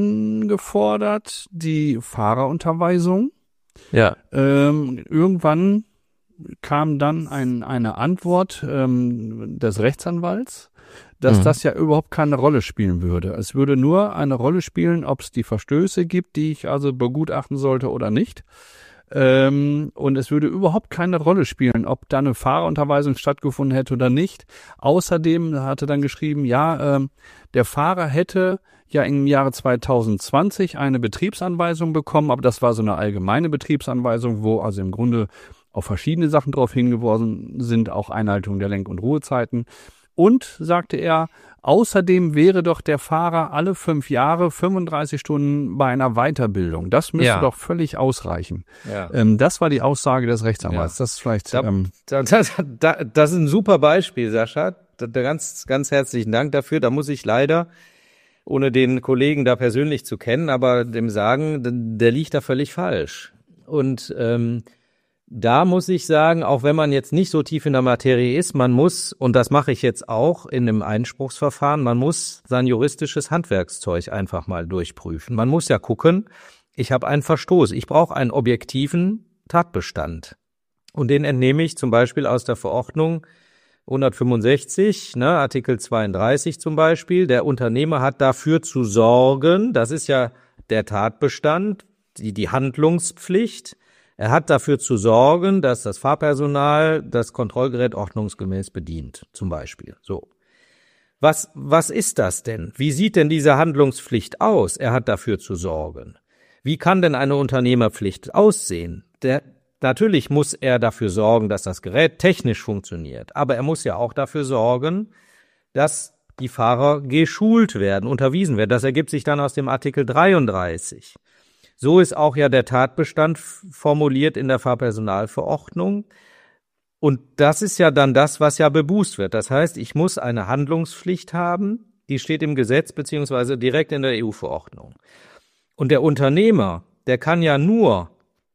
angefordert die Fahrerunterweisung. Ja. Ähm, irgendwann kam dann ein, eine Antwort ähm, des Rechtsanwalts, dass mhm. das ja überhaupt keine Rolle spielen würde. Es würde nur eine Rolle spielen, ob es die Verstöße gibt, die ich also begutachten sollte oder nicht. Ähm, und es würde überhaupt keine Rolle spielen, ob da eine Fahrerunterweisung stattgefunden hätte oder nicht. Außerdem hat er dann geschrieben, ja, ähm, der Fahrer hätte ja im Jahre zwanzig zwanzig eine Betriebsanweisung bekommen, aber das war so eine allgemeine Betriebsanweisung, wo also im Grunde auf verschiedene Sachen drauf hingewiesen sind, auch Einhaltung der Lenk- und Ruhezeiten. Und, sagte er, außerdem wäre doch der Fahrer alle fünf Jahre fünfunddreißig Stunden bei einer Weiterbildung. Das müsste ja. doch völlig ausreichen. Ja. Ähm, das war die Aussage des Rechtsanwalts. Ja. Das ist vielleicht... Da, ähm, da, da, da, das ist ein super Beispiel, Sascha. Da, da ganz, ganz herzlichen Dank dafür. Da muss ich leider, ohne den Kollegen da persönlich zu kennen, aber dem sagen, der, der liegt da völlig falsch. Und... ähm, Da muss ich sagen, auch wenn man jetzt nicht so tief in der Materie ist, man muss, und das mache ich jetzt auch in einem Einspruchsverfahren, man muss sein juristisches Handwerkszeug einfach mal durchprüfen. Man muss ja gucken, ich habe einen Verstoß, ich brauche einen objektiven Tatbestand. Und den entnehme ich zum Beispiel aus der Verordnung hundertfünfundsechzig, ne, Artikel zweiunddreißig zum Beispiel. Der Unternehmer hat dafür zu sorgen, das ist ja der Tatbestand, die, die Handlungspflicht. Er hat dafür zu sorgen, dass das Fahrpersonal das Kontrollgerät ordnungsgemäß bedient, zum Beispiel. So. Was, was ist das denn? Wie sieht denn diese Handlungspflicht aus? Er hat dafür zu sorgen. Wie kann denn eine Unternehmerpflicht aussehen? Der, natürlich muss er dafür sorgen, dass das Gerät technisch funktioniert. Aber er muss ja auch dafür sorgen, dass die Fahrer geschult werden, unterwiesen werden. Das ergibt sich dann aus dem Artikel dreiunddreißig. So ist auch ja der Tatbestand formuliert in der Fahrpersonalverordnung. Und das ist ja dann das, was ja bebußt wird. Das heißt, ich muss eine Handlungspflicht haben, die steht im Gesetz beziehungsweise direkt in der E U-Verordnung. Und der Unternehmer, der kann ja nur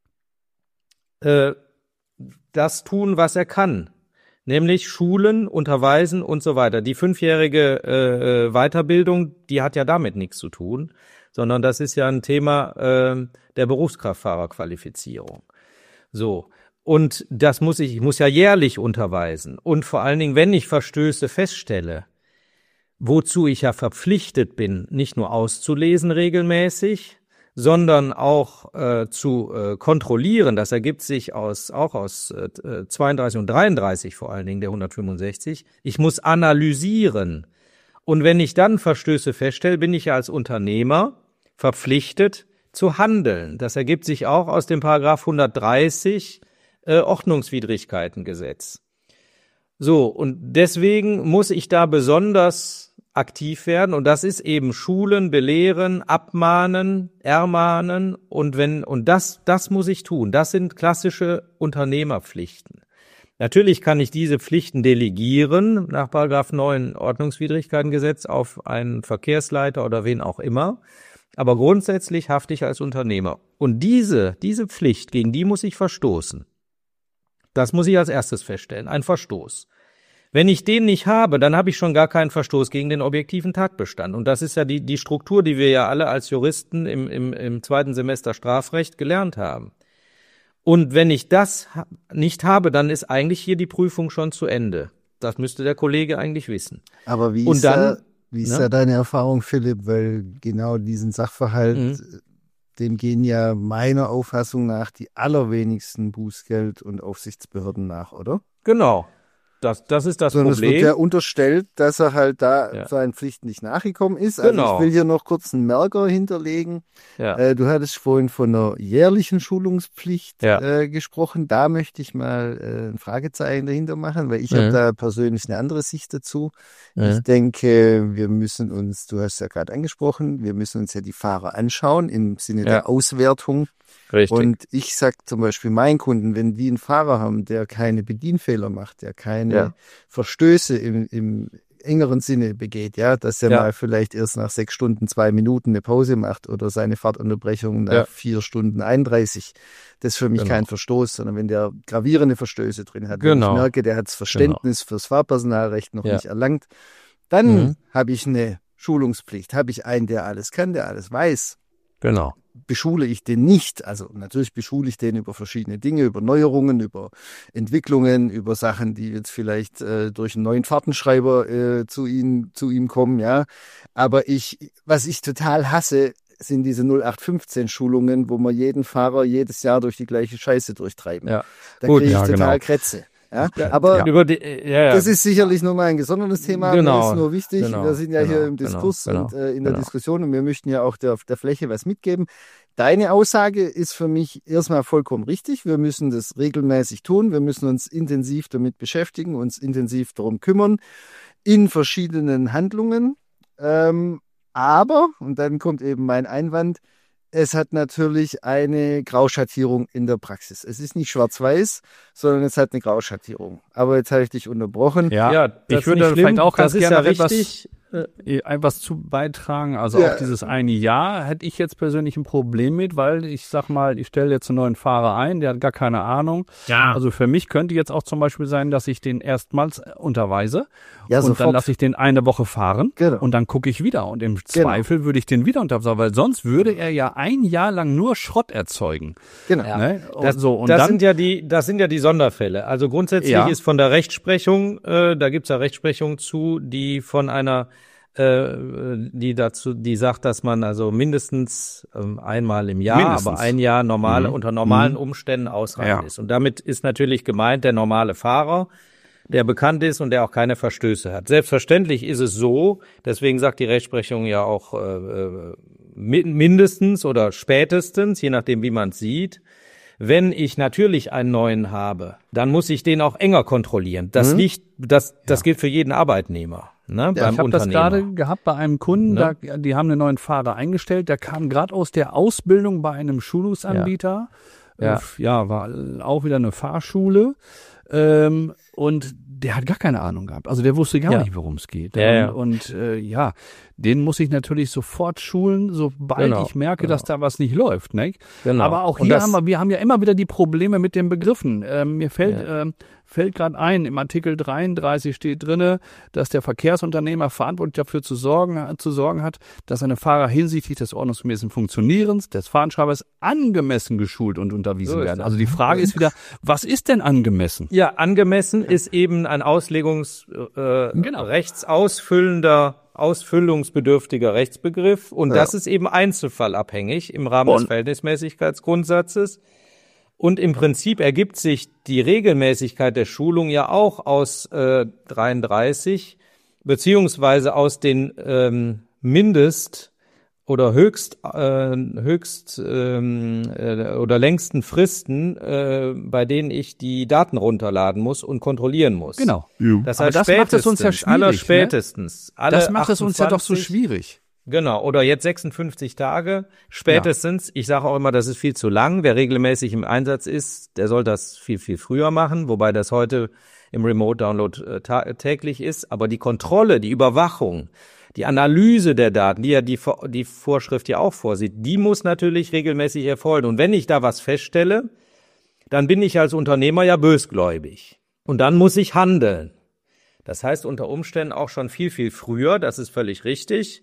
äh, das tun, was er kann. Nämlich schulen, unterweisen und so weiter. Die fünfjährige äh, Weiterbildung, die hat ja damit nichts zu tun, sondern das ist ja ein Thema äh, der Berufskraftfahrerqualifizierung. So, und das muss ich, ich muss ja jährlich unterweisen. Und vor allen Dingen, wenn ich Verstöße feststelle, wozu ich ja verpflichtet bin, nicht nur auszulesen regelmäßig, sondern auch äh, zu äh, kontrollieren, das ergibt sich aus auch aus äh, zweiunddreißig und dreiunddreißig vor allen Dingen der hundertfünfundsechzig. Ich muss analysieren. Und wenn ich dann Verstöße feststelle, bin ich ja als Unternehmer verpflichtet zu handeln. Das ergibt sich auch aus dem Paragraph hundertdreißig äh, Ordnungswidrigkeitengesetz. So, und deswegen muss ich da besonders aktiv werden, und das ist eben schulen, belehren, abmahnen, ermahnen, und wenn und das das muss ich tun. Das sind klassische Unternehmerpflichten. Natürlich kann ich diese Pflichten delegieren nach Paragraph neun Ordnungswidrigkeitengesetz auf einen Verkehrsleiter oder wen auch immer, aber grundsätzlich hafte ich als Unternehmer. Und diese diese Pflicht, gegen die muss ich verstoßen. Das muss ich als erstes feststellen, ein Verstoß. Wenn ich den nicht habe, dann habe ich schon gar keinen Verstoß gegen den objektiven Tatbestand. Und das ist ja die die Struktur, die wir ja alle als Juristen im im, im zweiten Semester Strafrecht gelernt haben. Und wenn ich das nicht habe, dann ist eigentlich hier die Prüfung schon zu Ende. Das müsste der Kollege eigentlich wissen. Aber wie Und ist dann, Wie ist Ne? da deine Erfahrung, Philipp? Weil genau diesen Sachverhalt, Mhm. dem gehen ja meiner Auffassung nach die allerwenigsten Bußgeld- und Aufsichtsbehörden nach, oder? Genau. Das, das ist das Sondern es wird ja Problem. unterstellt, dass er halt da Ja. seinen Pflichten nicht nachgekommen ist. Also ich Genau. will hier noch kurz einen Merker hinterlegen. Ja. Äh, du hattest vorhin von einer jährlichen Schulungspflicht Ja. äh, gesprochen. Da möchte ich mal äh, ein Fragezeichen dahinter machen, weil ich Mhm. habe da persönlich eine andere Sicht dazu. Ich Mhm. denke, wir müssen uns, du hast ja gerade angesprochen, wir müssen uns ja die Fahrer anschauen im Sinne Ja. der Auswertung. Richtig. Und ich sag zum Beispiel meinen Kunden, wenn die einen Fahrer haben, der keine Bedienfehler macht, der keine Ja. Verstöße im, im engeren Sinne begeht, ja, dass er Ja. mal vielleicht erst nach sechs Stunden zwei Minuten eine Pause macht oder seine Fahrtunterbrechung nach Ja. vier Stunden einunddreißig. Das ist für mich Genau. kein Verstoß, sondern wenn der gravierende Verstöße drin hat, wenn Genau. ich merke, der hat das Verständnis fürs Fahrpersonalrecht noch Ja. nicht erlangt, dann Mhm. habe ich eine Schulungspflicht, habe ich einen, der alles kann, der alles weiß. Genau. Beschule ich den nicht. Also natürlich beschule ich den über verschiedene Dinge, über Neuerungen, über Entwicklungen, über Sachen, die jetzt vielleicht äh, durch einen neuen Fahrtenschreiber äh, zu ihm, zu ihm kommen, ja. Aber ich, was ich total hasse, sind diese null acht fünfzehn Schulungen, wo wir jeden Fahrer jedes Jahr durch die gleiche Scheiße durchtreiben. Ja. Da Gut, kriege ich ja, total genau. Krätze. Ja, aber Ja. Über die, ja, ja. das ist sicherlich nochmal ein gesondertes Thema. Genau, Mir ist nur wichtig, genau, wir sind ja genau, hier im genau, Diskurs genau, und äh, in der genau. Diskussion und wir möchten ja auch der, der Fläche was mitgeben. Deine Aussage ist für mich erstmal vollkommen richtig. Wir müssen das regelmäßig tun. Wir müssen uns intensiv damit beschäftigen, uns intensiv darum kümmern, in verschiedenen Handlungen. Ähm, aber, und dann kommt eben mein Einwand, es hat natürlich eine Grauschattierung in der Praxis. Es ist nicht schwarz-weiß, sondern es hat eine Grauschattierung. Aber jetzt habe ich dich unterbrochen. Ja, Ja, das ich ist würde nicht dann schlimm. vielleicht auch ganz Das ist gerne ja noch etwas, richtig. äh, etwas zu beitragen. Also Ja. auch dieses eine Jahr hätte ich jetzt persönlich ein Problem mit, weil ich sag mal, ich stelle jetzt einen neuen Fahrer ein, der hat gar keine Ahnung. Ja. Also für mich könnte jetzt auch zum Beispiel sein, dass ich den erstmals äh, unterweise Ja, und sofort. dann lasse ich den eine Woche fahren Genau. und dann gucke ich wieder und im Zweifel würde ich den wieder unterweisen, weil sonst würde er ja ein Jahr lang nur Schrott erzeugen. Genau. Ja. Ne? Und Das, so, und das dann, sind ja die, das sind ja die Sonderfälle. Also grundsätzlich Ja. ist von der Rechtsprechung, äh, da gibt's ja Rechtsprechung zu, die von einer, äh, die dazu, die sagt, dass man also mindestens ähm, einmal im Jahr, Mindestens. aber ein Jahr normale Mhm. unter normalen Mhm. Umständen ausreichend Ja. ist. Und damit ist natürlich gemeint der normale Fahrer, der bekannt ist und der auch keine Verstöße hat. Selbstverständlich ist es so, deswegen sagt die Rechtsprechung ja auch äh, äh, mi- mindestens oder spätestens, je nachdem wie man es sieht, wenn ich natürlich einen neuen habe, dann muss ich den auch enger kontrollieren. Das Mhm. liegt, das, das gilt für jeden Arbeitnehmer, ne, beim ich habe das Unternehmer. gerade gehabt bei einem Kunden, Ne? da, die haben einen neuen Fahrer eingestellt, der kam gerade aus der Ausbildung bei einem Schulungsanbieter. Ja. Ja, ja war auch wieder eine Fahrschule. Ähm, und der hat gar keine Ahnung gehabt. Also der wusste gar Ja. nicht, worum es geht. Ja, ja. Und, und äh, ja, den muss ich natürlich sofort schulen, sobald Genau, ich merke, genau. dass da was nicht läuft. Ne? Genau. Aber auch Und hier das- haben wir, wir haben ja immer wieder die Probleme mit den Begriffen. Ähm, mir fällt, Ja. ähm, fällt gerade ein, im Artikel dreiunddreißig steht drinne, dass der Verkehrsunternehmer verantwortlich dafür zu sorgen, zu sorgen hat, dass seine Fahrer hinsichtlich des ordnungsgemäßen Funktionierens des Fahrtenschreibers angemessen geschult und unterwiesen So ist werden. das. Also die Frage ist wieder, was ist denn angemessen? Ja, angemessen ist eben ein Auslegungs, äh, Genau. rechtsausfüllender, ausfüllungsbedürftiger Rechtsbegriff. Und Ja. das ist eben einzelfallabhängig im Rahmen des Und- Verhältnismäßigkeitsgrundsatzes. Und im Prinzip ergibt sich die Regelmäßigkeit der Schulung ja auch aus äh, dreiunddreißig, beziehungsweise aus den ähm, Mindest- oder höchst äh, höchst ähm, äh, oder längsten Fristen, äh, bei denen ich die Daten runterladen muss und kontrollieren muss. Genau. Das Aber heißt das macht es uns ja spätestens, schwierig, aller ne? spätestens, alle Das macht es uns ja doch so achtundzwanzig schwierig. Genau, oder jetzt sechsundfünfzig Tage spätestens. Ich sage auch immer, das ist viel zu lang. Wer regelmäßig im Einsatz ist, der soll das viel, viel früher machen, wobei das heute im Remote-Download äh, ta- täglich ist. Aber die Kontrolle, die Überwachung, die Analyse der Daten, die ja die, Vor- die Vorschrift ja auch vorsieht, die muss natürlich regelmäßig erfolgen. Und wenn ich da was feststelle, dann bin ich als Unternehmer ja bösgläubig. Und dann muss ich handeln. Das heißt unter Umständen auch schon viel, viel früher, das ist völlig richtig.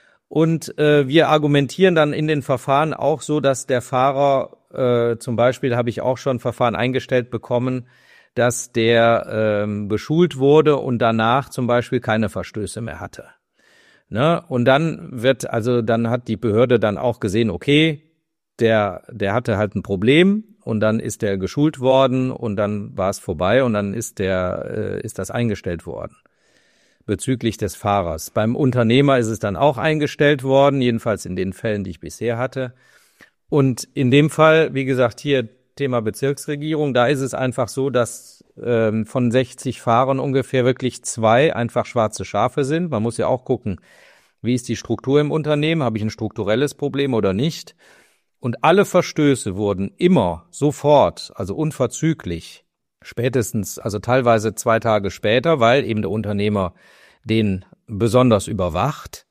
Und äh, wir argumentieren dann in den Verfahren auch so, dass der Fahrer, äh, zum Beispiel habe ich auch schon Verfahren eingestellt bekommen, dass der ähm, beschult wurde und danach zum Beispiel keine Verstöße mehr hatte. Ne? Und dann wird, also dann hat die Behörde dann auch gesehen, okay, der, der hatte halt ein Problem und dann ist der geschult worden und dann war es vorbei und dann ist der, äh, ist das eingestellt worden. Bezüglich des Fahrers. Beim Unternehmer ist es dann auch eingestellt worden, jedenfalls in den Fällen, die ich bisher hatte. Und in dem Fall, wie gesagt, hier Thema Bezirksregierung, da ist es einfach so, dass ähm, von sechzig Fahrern ungefähr wirklich zwei einfach schwarze Schafe sind. Man muss ja auch gucken, wie ist die Struktur im Unternehmen, habe ich ein strukturelles Problem oder nicht. Und alle Verstöße wurden immer sofort, also unverzüglich, spätestens, also teilweise zwei Tage später, weil eben der Unternehmer den besonders überwacht.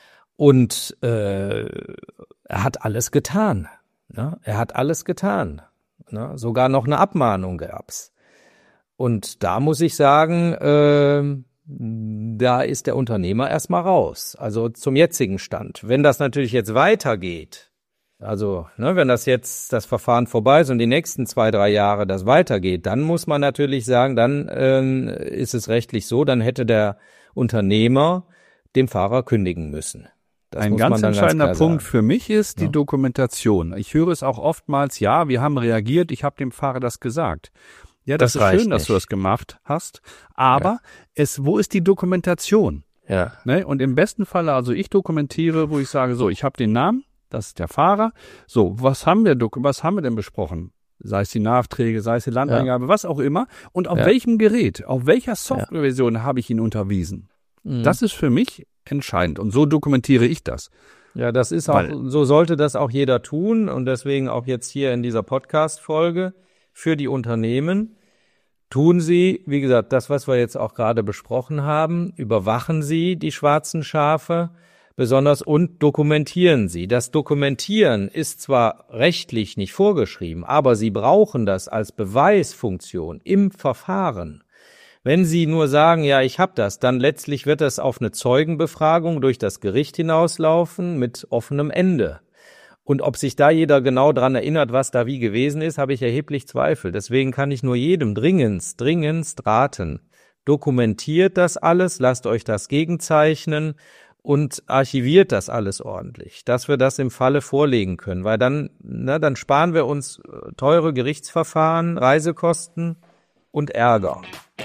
Und äh, er hat alles getan. Ne? Er hat alles getan. Ne? Sogar noch eine Abmahnung gab's. Und da muss ich sagen, äh, da ist der Unternehmer erstmal raus. Also zum jetzigen Stand. Wenn das natürlich jetzt weitergeht, also ne, wenn das jetzt das Verfahren vorbei ist und die nächsten zwei, drei Jahre das weitergeht, dann muss man natürlich sagen, dann äh, ist es rechtlich so, dann hätte der Unternehmer dem Fahrer kündigen müssen. Das Ein muss ganz man dann entscheidender ganz klar Punkt sagen. für mich ist die Ja. Dokumentation. Ich höre es auch oftmals, ja, wir haben reagiert, ich habe dem Fahrer das gesagt. Ja, das, Das ist reicht schön, dass nicht. du das gemacht hast, aber es, wo ist die Dokumentation? Ja. Ne? Und im besten Falle, also ich dokumentiere, wo ich sage, so, ich habe den Namen, das ist der Fahrer. So, was haben wir, dok- was haben wir denn besprochen? Sei es die Nachträge, sei es die Landeingabe, was auch immer. Und auf Ja. welchem Gerät, auf welcher Softwareversion habe ich ihn unterwiesen? Mhm. Das ist für mich entscheidend. Und so dokumentiere ich das. Ja, das ist auch, Weil- so sollte das auch jeder tun und deswegen auch jetzt hier in dieser Podcast-Folge für die Unternehmen. Tun Sie, wie gesagt, das, was wir jetzt auch gerade besprochen haben, überwachen Sie die schwarzen Schafe besonders und dokumentieren Sie. Das Dokumentieren ist zwar rechtlich nicht vorgeschrieben, aber Sie brauchen das als Beweisfunktion im Verfahren. Wenn Sie nur sagen, ja, ich habe das, dann letztlich wird das auf eine Zeugenbefragung durch das Gericht hinauslaufen mit offenem Ende. Und ob sich da jeder genau dran erinnert, was da wie gewesen ist, habe ich erheblich Zweifel. Deswegen kann ich nur jedem dringendst, dringendst raten. Dokumentiert das alles, lasst euch das gegenzeichnen und archiviert das alles ordentlich, dass wir das im Falle vorlegen können. Weil dann, na, dann sparen wir uns teure Gerichtsverfahren, Reisekosten und Ärger.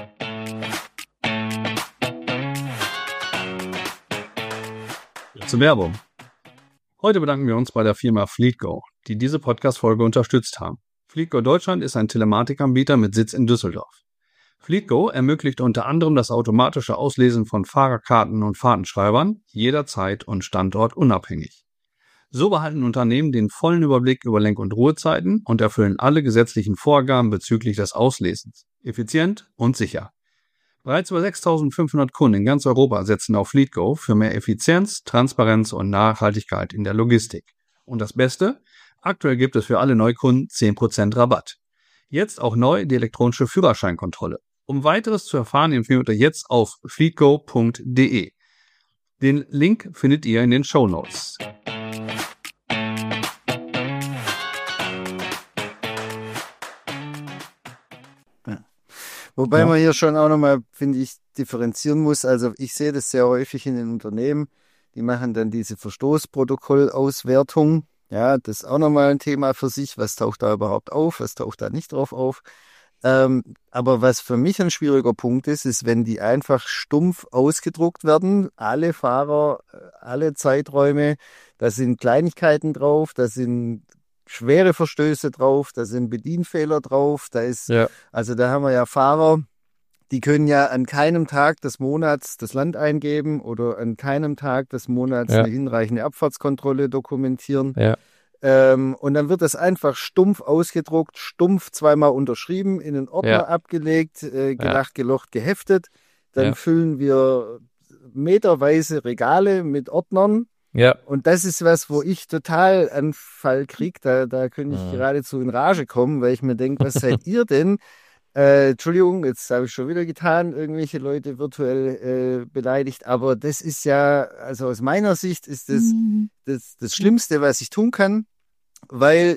Zur Werbung. Heute bedanken wir uns bei der Firma Fleetgo, die diese Podcast-Folge unterstützt haben. Fleetgo Deutschland ist ein Telematikanbieter mit Sitz in Düsseldorf. Fleetgo ermöglicht unter anderem das automatische Auslesen von Fahrerkarten und Fahrtenschreibern jederzeit und standortunabhängig. So behalten Unternehmen den vollen Überblick über Lenk- und Ruhezeiten und erfüllen alle gesetzlichen Vorgaben bezüglich des Auslesens. Effizient und sicher. Bereits über sechstausendfünfhundert Kunden in ganz Europa setzen auf Fleetgo für mehr Effizienz, Transparenz und Nachhaltigkeit in der Logistik. Und das Beste? Aktuell gibt es für alle Neukunden zehn Prozent Rabatt. Jetzt auch neu die elektronische Führerscheinkontrolle. Um weiteres zu erfahren, empfehlt ihr jetzt auf fleetgo punkt de. Den Link findet ihr in den Shownotes. Wobei Ja. man hier schon auch nochmal, finde ich, differenzieren muss. Also ich sehe das sehr häufig in den Unternehmen. Die machen dann diese Verstoßprotokollauswertung. Ja, das ist auch nochmal ein Thema für sich. Was taucht da überhaupt auf? Was taucht da nicht drauf auf? Ähm, aber was für mich ein schwieriger Punkt ist, ist, wenn die einfach stumpf ausgedruckt werden. Alle Fahrer, äh, alle Zeiträume, da sind Kleinigkeiten drauf, da sind schwere Verstöße drauf, da sind Bedienfehler drauf, da ist Ja. also da haben wir ja Fahrer, die können ja an keinem Tag des Monats das Land eingeben oder an keinem Tag des Monats Ja. eine hinreichende Abfahrtskontrolle dokumentieren. Ja. Ähm, und dann wird das einfach stumpf ausgedruckt, stumpf zweimal unterschrieben, in einen Ordner Ja. abgelegt, äh, gelacht, gelocht, geheftet. Dann Ja. füllen wir meterweise Regale mit Ordnern. Ja. Und das ist was, wo ich total einen Fall kriege. Da, da könnte ich Mhm. geradezu in Rage kommen, weil ich mir denke, was seid ihr denn? Äh, Entschuldigung, jetzt habe ich schon wieder getan, irgendwelche Leute virtuell äh, beleidigt. Aber das ist ja, also aus meiner Sicht ist das, das das Schlimmste, was ich tun kann, weil ich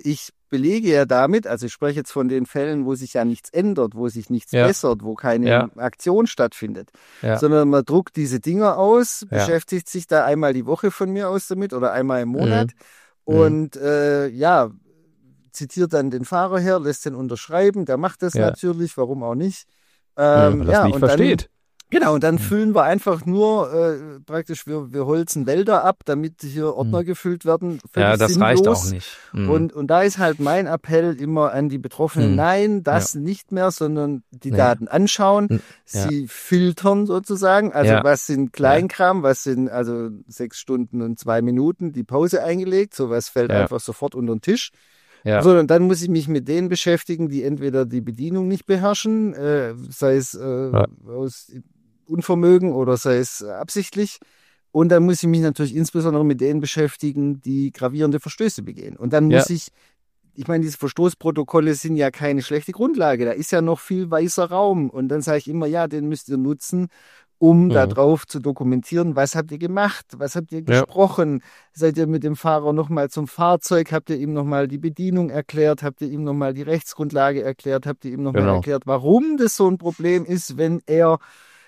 belege ja damit, also ich spreche jetzt von den Fällen, wo sich ja nichts ändert, wo sich nichts Ja. bessert, wo keine Ja. Aktion stattfindet, Ja. sondern man druckt diese Dinger aus, Ja. beschäftigt sich da einmal die Woche von mir aus damit oder einmal im Monat Mhm. und äh, ja, zitiert dann den Fahrer her, lässt den unterschreiben, der macht das Ja. natürlich, warum auch nicht. Ja, Ähm, weil das nicht und versteht. Dann, genau, und dann füllen wir einfach nur äh, praktisch, wir, wir holzen Wälder ab, damit hier Ordner gefüllt werden. Ja, Völlig das sinnlos. reicht auch nicht. Mhm. Und, und da ist halt mein Appell immer an die Betroffenen, Mhm. nein, das nicht mehr, sondern die Nee. Daten anschauen, Mhm. Ja. sie filtern sozusagen, also Ja. was sind Kleinkram, was sind also sechs Stunden und zwei Minuten, die Pause eingelegt, sowas fällt Ja. einfach sofort unter den Tisch. Ja. Sondern dann muss ich mich mit denen beschäftigen, die entweder die Bedienung nicht beherrschen, äh, sei es äh, Ja. aus Unvermögen oder sei es äh, absichtlich. Und dann muss ich mich natürlich insbesondere mit denen beschäftigen, die gravierende Verstöße begehen. Und dann muss Ja. ich, ich meine, diese Verstoßprotokolle sind ja keine schlechte Grundlage. Da ist ja noch viel weißer Raum. Und dann sage ich immer, ja, den müsst ihr nutzen, um Mhm. darauf zu dokumentieren, was habt ihr gemacht, was habt ihr gesprochen, seid ihr mit dem Fahrer nochmal zum Fahrzeug, habt ihr ihm nochmal die Bedienung erklärt, habt ihr ihm nochmal die Rechtsgrundlage erklärt, habt ihr ihm nochmal Genau. erklärt, warum das so ein Problem ist, wenn er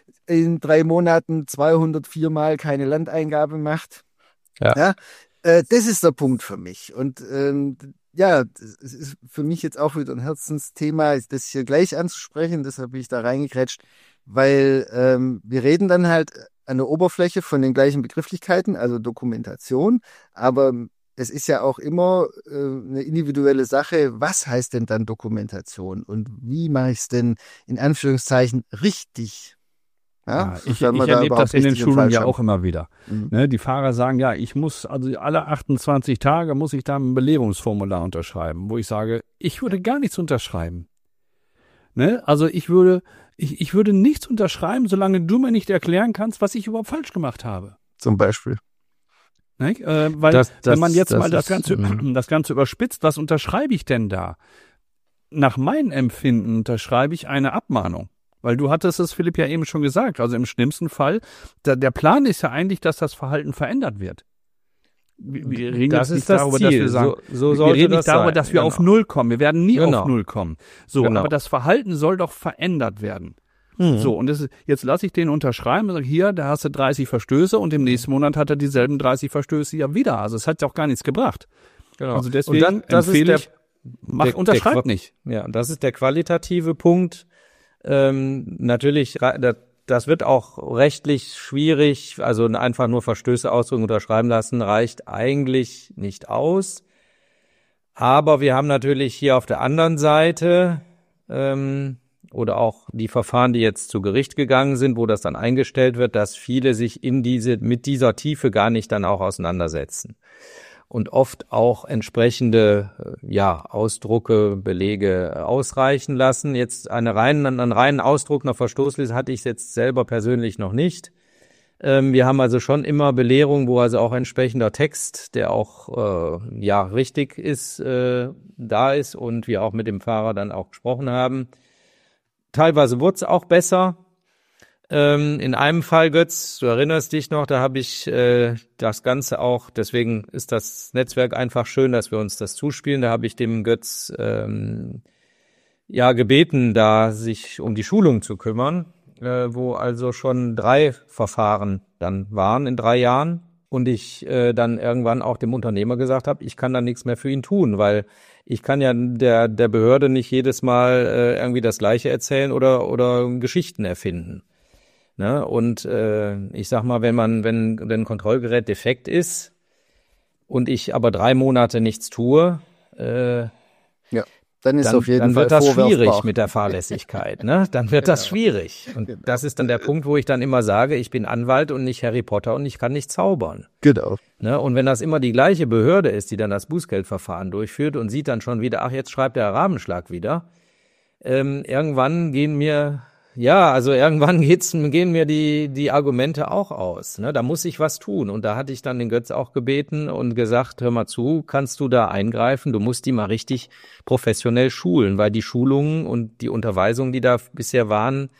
in drei Monaten zweihundertvier Mal keine Landeingabe macht. Ja. Ja, äh, das ist der Punkt für mich. Und ähm, ja, es ist für mich jetzt auch wieder ein Herzensthema, das hier gleich anzusprechen, deshalb bin ich da reingekrätscht, weil ähm, wir reden dann halt an der Oberfläche von den gleichen Begrifflichkeiten, also Dokumentation, aber es ist ja auch immer äh, eine individuelle Sache, was heißt denn dann Dokumentation und wie mache ich es denn in Anführungszeichen richtig? Ja, ich sofern ich wir da erlebe überhaupt das in den richtig und Schulungen falsch ja haben. auch immer wieder. Mhm. Ne, die Fahrer sagen, ja, ich muss, also alle achtundzwanzig Tage muss ich da ein Belehrungsformular unterschreiben, wo ich sage, ich würde gar nichts unterschreiben. Ne? Also ich würde, ich, ich würde nichts unterschreiben, solange du mir nicht erklären kannst, was ich überhaupt falsch gemacht habe. Zum Beispiel. Ne? Äh, weil Das- das- wenn man jetzt das mal das ist, Ganze, mhm. das Ganze überspitzt, was unterschreibe ich denn da? Nach meinem Empfinden unterschreibe ich eine Abmahnung. Weil du hattest es, Philipp, ja eben schon gesagt. Also im schlimmsten Fall, da, der Plan ist ja eigentlich, dass das Verhalten verändert wird. Wir, wir reden Das jetzt nicht ist das darüber, Ziel. dass wir sagen, So- so wir sollte reden das nicht darüber, sein. dass wir Genau. auf Null kommen. Wir werden nie Genau. auf Null kommen. So, Genau. aber das Verhalten soll doch verändert werden. Mhm. So, und das ist, jetzt lasse ich den unterschreiben und sage, hier, da hast du dreißig Verstöße und im nächsten Monat hat er dieselben dreißig Verstöße ja wieder. Also es hat ja auch gar nichts gebracht. Genau. Also deswegen Und das, das empfehle ist ich, der, mach, der- unterschreib der, nicht. Ja, und das ist der qualitative Punkt. Ähm, natürlich, ra- da- das wird auch rechtlich schwierig. Also einfach nur Verstöße ausdrücken, unterschreiben lassen reicht eigentlich nicht aus. Aber wir haben natürlich hier auf der anderen Seite ähm, oder auch die Verfahren, die jetzt zu Gericht gegangen sind, wo das dann eingestellt wird, dass viele sich in diese mit dieser Tiefe gar nicht dann auch auseinandersetzen. Und oft auch entsprechende äh, ja, Ausdrucke, Belege äh, ausreichen lassen. Jetzt eine reinen, einen reinen Ausdruck einer Verstoßliste hatte ich jetzt selber persönlich noch nicht. Ähm, wir haben also schon immer Belehrung, wo also auch entsprechender Text, der auch äh, ja richtig ist, äh, da ist und wir auch mit dem Fahrer dann auch gesprochen haben. Teilweise wurde es auch besser. Ähm, in einem Fall, Götz, du erinnerst dich noch, da habe ich äh, das Ganze auch, deswegen ist das Netzwerk einfach schön, dass wir uns das zuspielen. Da habe ich dem Götz ähm, ja gebeten, da sich um die Schulung zu kümmern, äh, wo also schon drei Verfahren dann waren in drei Jahren. Und ich äh, dann irgendwann auch dem Unternehmer gesagt habe, ich kann da nichts mehr für ihn tun, weil ich kann ja der der Behörde nicht jedes Mal äh, irgendwie das Gleiche erzählen oder oder Geschichten erfinden. Ne? Und äh, ich sag mal, wenn man, wenn ein Kontrollgerät defekt ist und ich aber drei Monate nichts tue, äh, Ja, dann ist dann, auf jeden dann Fall wird das vorwerfbar. schwierig mit der Fahrlässigkeit. Ne? Dann wird das schwierig. Und das ist dann der Punkt, wo ich dann immer sage, ich bin Anwalt und nicht Harry Potter und ich kann nicht zaubern. Genau. Ne? Und wenn das immer die gleiche Behörde ist, die dann das Bußgeldverfahren durchführt und sieht dann schon wieder, ach, jetzt schreibt der Rabenschlag wieder, ähm, irgendwann gehen mir, ja, also irgendwann geht's, gehen mir die, die Argumente auch aus. Ne? Da muss ich was tun. Und da hatte ich dann den Götz auch gebeten und gesagt, hör mal zu, kannst du da eingreifen? Du musst die mal richtig professionell schulen, weil die Schulungen und die Unterweisungen, die da bisher waren,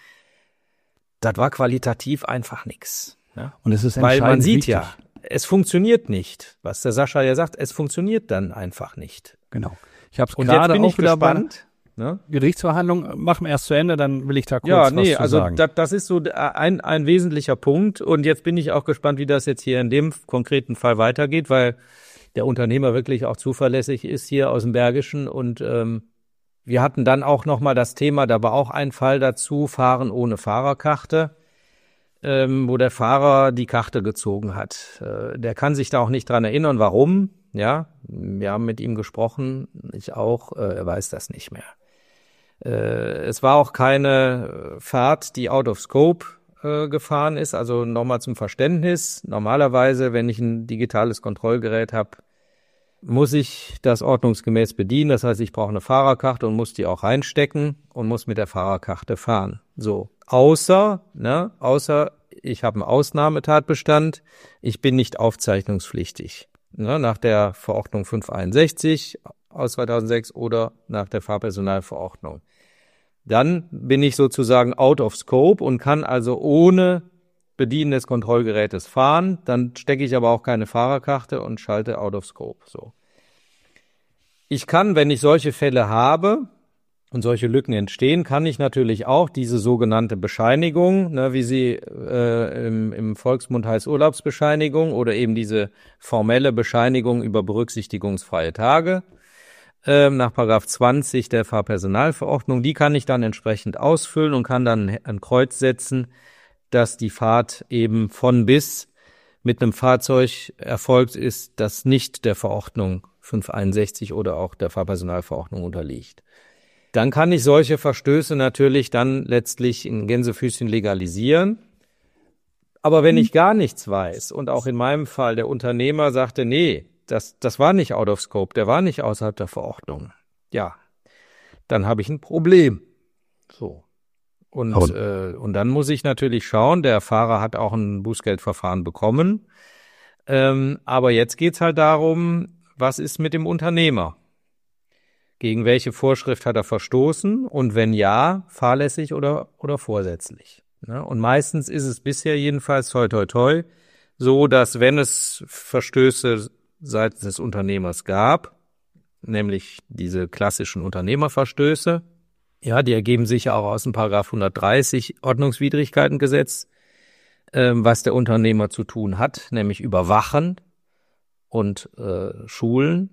das war qualitativ einfach nix. Ne? Und es ist Weil man entscheidend sieht wichtig. ja, es funktioniert nicht. Was der Sascha ja sagt, es funktioniert dann einfach nicht. Genau. Ich habe es Und gerade jetzt bin auch ich wieder gespannt. bei Ne? Gerichtsverhandlung. Machen wir erst zu Ende, dann will ich da kurz Ja, was nee, zu also sagen. das, das ist so ein, ein wesentlicher Punkt. Und jetzt bin ich auch gespannt, wie das jetzt hier in dem konkreten Fall weitergeht, weil der Unternehmer wirklich auch zuverlässig ist hier aus dem Bergischen. Und ähm, wir hatten dann auch nochmal das Thema, da war auch ein Fall dazu, Fahren ohne Fahrerkarte, ähm, wo der Fahrer die Karte gezogen hat. Äh, der kann sich da auch nicht dran erinnern, warum. Ja, wir haben mit ihm gesprochen, ich auch, äh, er weiß das nicht mehr. Äh, es war auch keine Fahrt, die out of scope äh, gefahren ist. Also nochmal zum Verständnis. Normalerweise, wenn ich ein digitales Kontrollgerät habe, muss ich das ordnungsgemäß bedienen. Das heißt, ich brauche eine Fahrerkarte und muss die auch reinstecken und muss mit der Fahrerkarte fahren. So, außer, ne, außer ich habe einen Ausnahmetatbestand, ich bin nicht aufzeichnungspflichtig. Ne, nach der Verordnung fünfhunderteinundsechzig aus zweitausendsechs oder nach der Fahrpersonalverordnung. Dann bin ich sozusagen out of scope und kann also ohne Bedienen des Kontrollgerätes fahren. Dann stecke ich aber auch keine Fahrerkarte und schalte out of scope. So. Ich kann, wenn ich solche Fälle habe und solche Lücken entstehen, kann ich natürlich auch diese sogenannte Bescheinigung, ne, wie sie äh, im, im Volksmund heißt Urlaubsbescheinigung oder eben diese formelle Bescheinigung über berücksichtigungsfreie Tage, nach Paragraph zwanzig der Fahrpersonalverordnung, die kann ich dann entsprechend ausfüllen und kann dann ein Kreuz setzen, dass die Fahrt eben von bis mit einem Fahrzeug erfolgt ist, das nicht der Verordnung fünfhunderteinundsechzig oder auch der Fahrpersonalverordnung unterliegt. Dann kann ich solche Verstöße natürlich dann letztlich in Gänsefüßchen legalisieren. Aber wenn ich gar nichts weiß und auch in meinem Fall der Unternehmer sagte, nee, Das, das war nicht out of scope, der war nicht außerhalb der Verordnung. Ja, dann habe ich ein Problem. So. Und, Und, äh, und dann muss ich natürlich schauen, der Fahrer hat auch ein Bußgeldverfahren bekommen. Ähm, aber jetzt geht's halt darum, was ist mit dem Unternehmer? Gegen welche Vorschrift hat er verstoßen? Und wenn ja, fahrlässig oder, oder vorsätzlich? Ne? Und meistens ist es bisher jedenfalls, toi toi toi, so, dass wenn es Verstöße seitens des Unternehmers gab, nämlich diese klassischen Unternehmerverstöße. Ja, die ergeben sich ja auch aus dem Paragraph hundertdreißig Ordnungswidrigkeitengesetz, ähm, was der Unternehmer zu tun hat, nämlich überwachen und äh, schulen.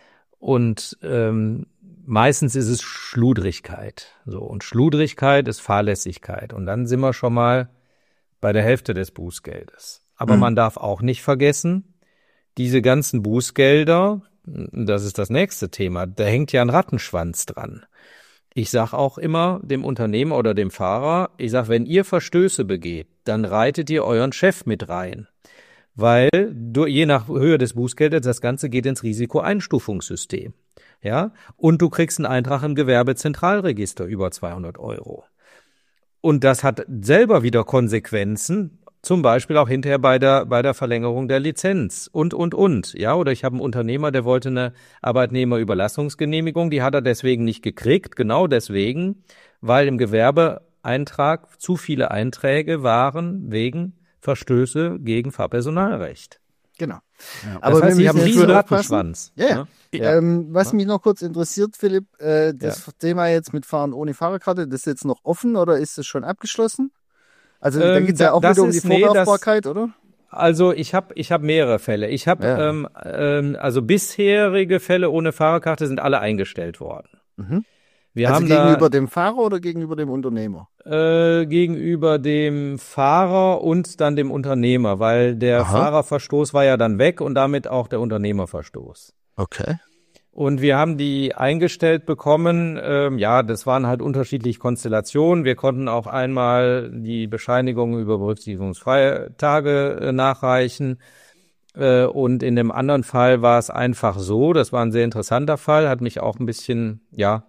Und ähm, meistens ist es Schludrigkeit. So, und Schludrigkeit ist Fahrlässigkeit. Und dann sind wir schon mal bei der Hälfte des Bußgeldes. Aber mhm. man darf auch nicht vergessen, diese ganzen Bußgelder, das ist das nächste Thema, da hängt ja ein Rattenschwanz dran. Ich sag auch immer dem Unternehmer oder dem Fahrer, ich sag, wenn ihr Verstöße begeht, dann reitet ihr euren Chef mit rein. Weil du, je nach Höhe des Bußgeldes, das Ganze geht ins Risikoeinstufungssystem. Ja, und du kriegst einen Eintrag im Gewerbezentralregister über zweihundert Euro. Und das hat selber wieder Konsequenzen, zum Beispiel auch hinterher bei der bei der Verlängerung der Lizenz und, und, und. Ja, oder ich habe einen Unternehmer, der wollte eine Arbeitnehmerüberlassungsgenehmigung, die hat er deswegen nicht gekriegt, genau deswegen, weil im Gewerbeeintrag zu viele Einträge waren wegen Verstöße gegen Fahrpersonalrecht. Genau. Ja. Aber das heißt, ich habe einen riesen Rattenschwanz. Ja, ja. ja. Ähm, was ja. mich noch kurz interessiert, Philipp, äh, das ja. Thema jetzt mit Fahren ohne Fahrerkarte, das ist jetzt noch offen oder ist es schon abgeschlossen? Also da geht es ja auch wieder um die Vorwerfbarkeit, nee, oder? Also ich habe ich hab mehrere Fälle. Ich habe ja. ähm, ähm, also bisherige Fälle ohne Fahrerkarte sind alle eingestellt worden. Mhm. Wir also haben gegenüber da, dem Fahrer oder gegenüber dem Unternehmer? Äh, gegenüber dem Fahrer und dann dem Unternehmer, weil der Aha. Fahrerverstoß war ja dann weg und damit auch der Unternehmerverstoß. Okay. Und wir haben die eingestellt bekommen, ähm, ja, das waren halt unterschiedliche Konstellationen. Wir konnten auch einmal die Bescheinigung über berücksichtigungsfreie Tage äh, nachreichen. Äh, und in dem anderen Fall war es einfach so, das war ein sehr interessanter Fall, hat mich auch ein bisschen, ja,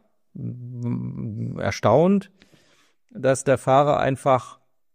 erstaunt, dass der Fahrer einfach,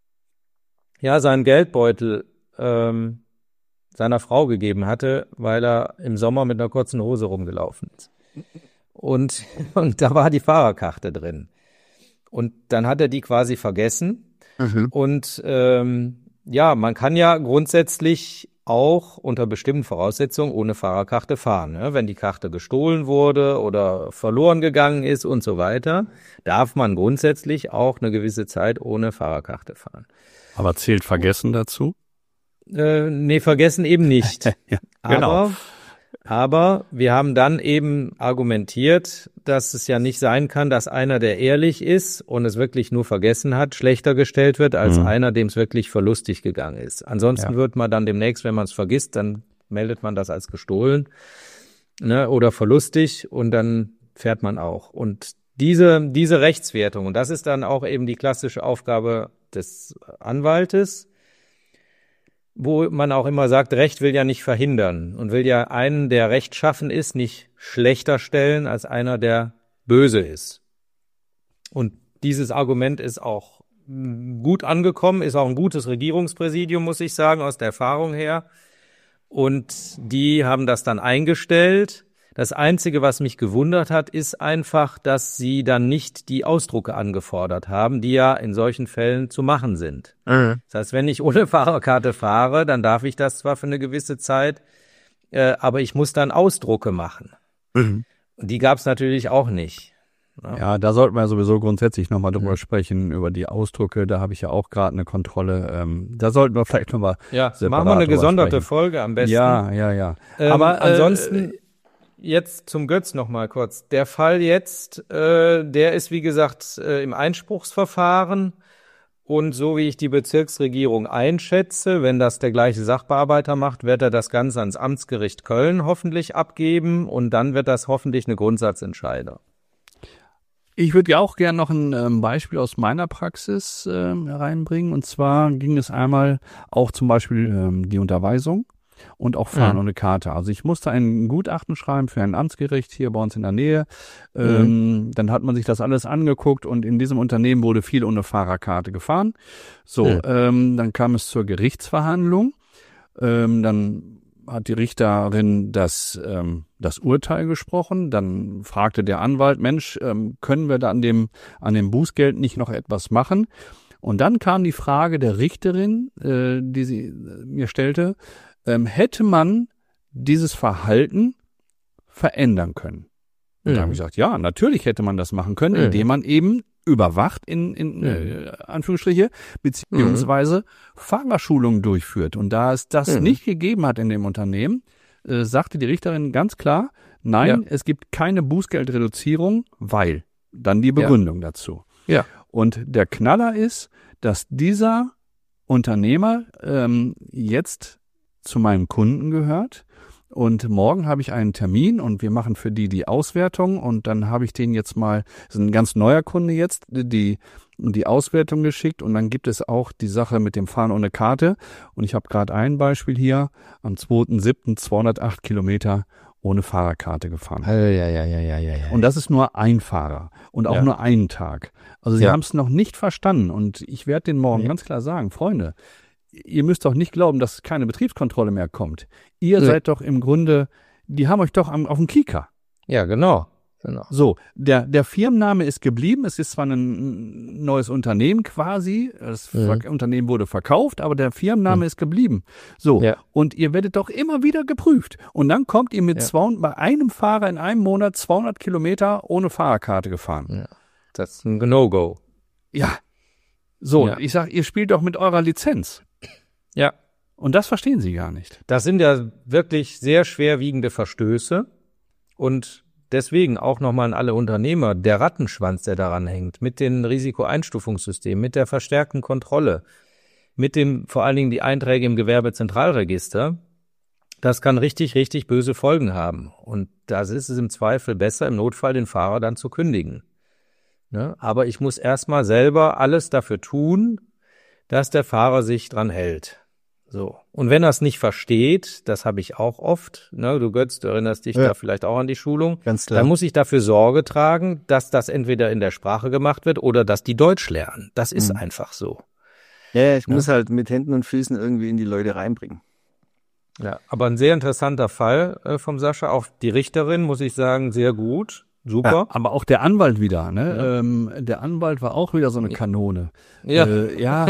ja, seinen Geldbeutel ähm, seiner Frau gegeben hatte, weil er im Sommer mit einer kurzen Hose rumgelaufen ist. Und, und da war die Fahrerkarte drin. Und dann hat er die quasi vergessen. Mhm. Und ähm, ja, man kann ja grundsätzlich auch unter bestimmten Voraussetzungen ohne Fahrerkarte fahren. Ne? Wenn die Karte gestohlen wurde oder verloren gegangen ist und so weiter, darf man grundsätzlich auch eine gewisse Zeit ohne Fahrerkarte fahren. Aber zählt Vergessen dazu? Äh, nee, vergessen eben nicht. Ja, genau. Aber, aber wir haben dann eben argumentiert, dass es ja nicht sein kann, dass einer, der ehrlich ist und es wirklich nur vergessen hat, schlechter gestellt wird als Mhm. einer, dem es wirklich verlustig gegangen ist. Ansonsten Ja. wird man dann demnächst, wenn man es vergisst, dann meldet man das als gestohlen, ne, oder verlustig und dann fährt man auch. Und diese, diese Rechtswertung, und das ist dann auch eben die klassische Aufgabe des Anwaltes, wo man auch immer sagt, Recht will ja nicht verhindern und will ja einen, der rechtschaffen ist, nicht schlechter stellen als einer, der böse ist. Und dieses Argument ist auch gut angekommen, ist auch ein gutes Regierungspräsidium, muss ich sagen, aus der Erfahrung her. Und die haben das dann eingestellt. Das Einzige, was mich gewundert hat, ist einfach, dass sie dann nicht die Ausdrucke angefordert haben, die ja in solchen Fällen zu machen sind. Mhm. Das heißt, wenn ich ohne Fahrerkarte fahre, dann darf ich das zwar für eine gewisse Zeit, äh, aber ich muss dann Ausdrucke machen. Mhm. Und die gab es natürlich auch nicht. Ja, da sollten wir sowieso grundsätzlich nochmal drüber Mhm. sprechen, über die Ausdrucke. Da habe ich ja auch gerade eine Kontrolle. Ähm, da sollten wir vielleicht nochmal Ja, separat machen wir eine drüber gesonderte sprechen. Folge am besten. Ja, ja, ja. Ähm, Aber äh, ansonsten jetzt zum Götz noch mal kurz. Der Fall jetzt, äh, der ist wie gesagt äh, im Einspruchsverfahren und so wie ich die Bezirksregierung einschätze, wenn das der gleiche Sachbearbeiter macht, wird er das Ganze ans Amtsgericht Köln hoffentlich abgeben und dann wird das hoffentlich eine Grundsatzentscheidung. Ich würde ja auch gerne noch ein ähm, Beispiel aus meiner Praxis ähm, reinbringen. Und zwar ging es einmal auch zum Beispiel ähm, die Unterweisung und auch Fahren Mhm. ohne Karte. Also ich musste ein Gutachten schreiben für ein Amtsgericht hier bei uns in der Nähe. Ähm, dann hat man sich das alles angeguckt und in diesem Unternehmen wurde viel ohne Fahrerkarte gefahren. So, Mhm. ähm, dann kam es zur Gerichtsverhandlung. Ähm, dann hat die Richterin das, ähm, das Urteil gesprochen. Dann fragte der Anwalt, Mensch, ähm, können wir da an dem, an dem Bußgeld nicht noch etwas machen? Und dann kam die Frage der Richterin, äh, die sie äh, mir stellte, ähm, hätte man dieses Verhalten verändern können? Und da Mhm. habe ich gesagt, ja, natürlich hätte man das machen können, Mhm. indem man eben überwacht, in, in Mhm. äh, Anführungsstriche, beziehungsweise Fahrerschulungen durchführt. Und da es das Mhm. nicht gegeben hat in dem Unternehmen, äh, sagte die Richterin ganz klar, nein, Ja. es gibt keine Bußgeldreduzierung, weil. Dann die Begründung dazu. Ja. Und der Knaller ist, dass dieser Unternehmer ähm, jetzt zu meinem Kunden gehört. Und morgen habe ich einen Termin und wir machen für die die Auswertung und dann habe ich denen jetzt mal, das ist ein ganz neuer Kunde jetzt, die die Auswertung geschickt und dann gibt es auch die Sache mit dem Fahren ohne Karte und ich habe gerade ein Beispiel hier, am zweiten siebten zweihundertacht Kilometer ohne Fahrerkarte gefahren. Ja, ja, ja, ja, ja, ja. Und das ist nur ein Fahrer und auch Ja. nur einen Tag. Also sie Ja. haben es noch nicht verstanden und ich werde denen morgen Nee. ganz klar sagen, Freunde, ihr müsst doch nicht glauben, dass keine Betriebskontrolle mehr kommt. Ihr Nee. seid doch im Grunde, die haben euch doch am, auf dem Kieker. Ja, genau. genau. So, der, der Firmenname ist geblieben. Es ist zwar ein neues Unternehmen quasi, das Mhm. Ver- Unternehmen wurde verkauft, aber der Firmenname ist geblieben. So, Ja. und ihr werdet doch immer wieder geprüft. Und dann kommt ihr mit Ja. zweihundert, bei einem Fahrer in einem Monat zweihundert Kilometer ohne Fahrerkarte gefahren. Ja. Das ist ein No-Go. Ja. So, Ja. ich sag, ihr spielt doch mit eurer Lizenz. Ja. Und das verstehen sie gar nicht. Das sind ja wirklich sehr schwerwiegende Verstöße und deswegen auch nochmal an alle Unternehmer, der Rattenschwanz, der daran hängt, mit den Risikoeinstufungssystemen, mit der verstärkten Kontrolle, mit dem vor allen Dingen die Einträge im Gewerbezentralregister, das kann richtig, richtig böse Folgen haben. Und das ist es im Zweifel besser, im Notfall den Fahrer dann zu kündigen. Ne? Aber ich muss erstmal selber alles dafür tun, dass der Fahrer sich dran hält. So. Und wenn er es nicht versteht, das habe ich auch oft, ne, du Götz, du erinnerst dich Ja. da vielleicht auch an die Schulung, Ganz klar. dann muss ich dafür Sorge tragen, dass das entweder in der Sprache gemacht wird oder dass die Deutsch lernen. Das ist Mhm. einfach so. Ja, ich Ja. muss halt mit Händen und Füßen irgendwie in die Leute reinbringen. Ja, aber ein sehr interessanter Fall äh, vom Sascha. Auch die Richterin, muss ich sagen, sehr gut. Super. Aber auch der Anwalt wieder, ne? Ja. Ähm, der Anwalt war auch wieder so eine Kanone. Ja. Äh, ja,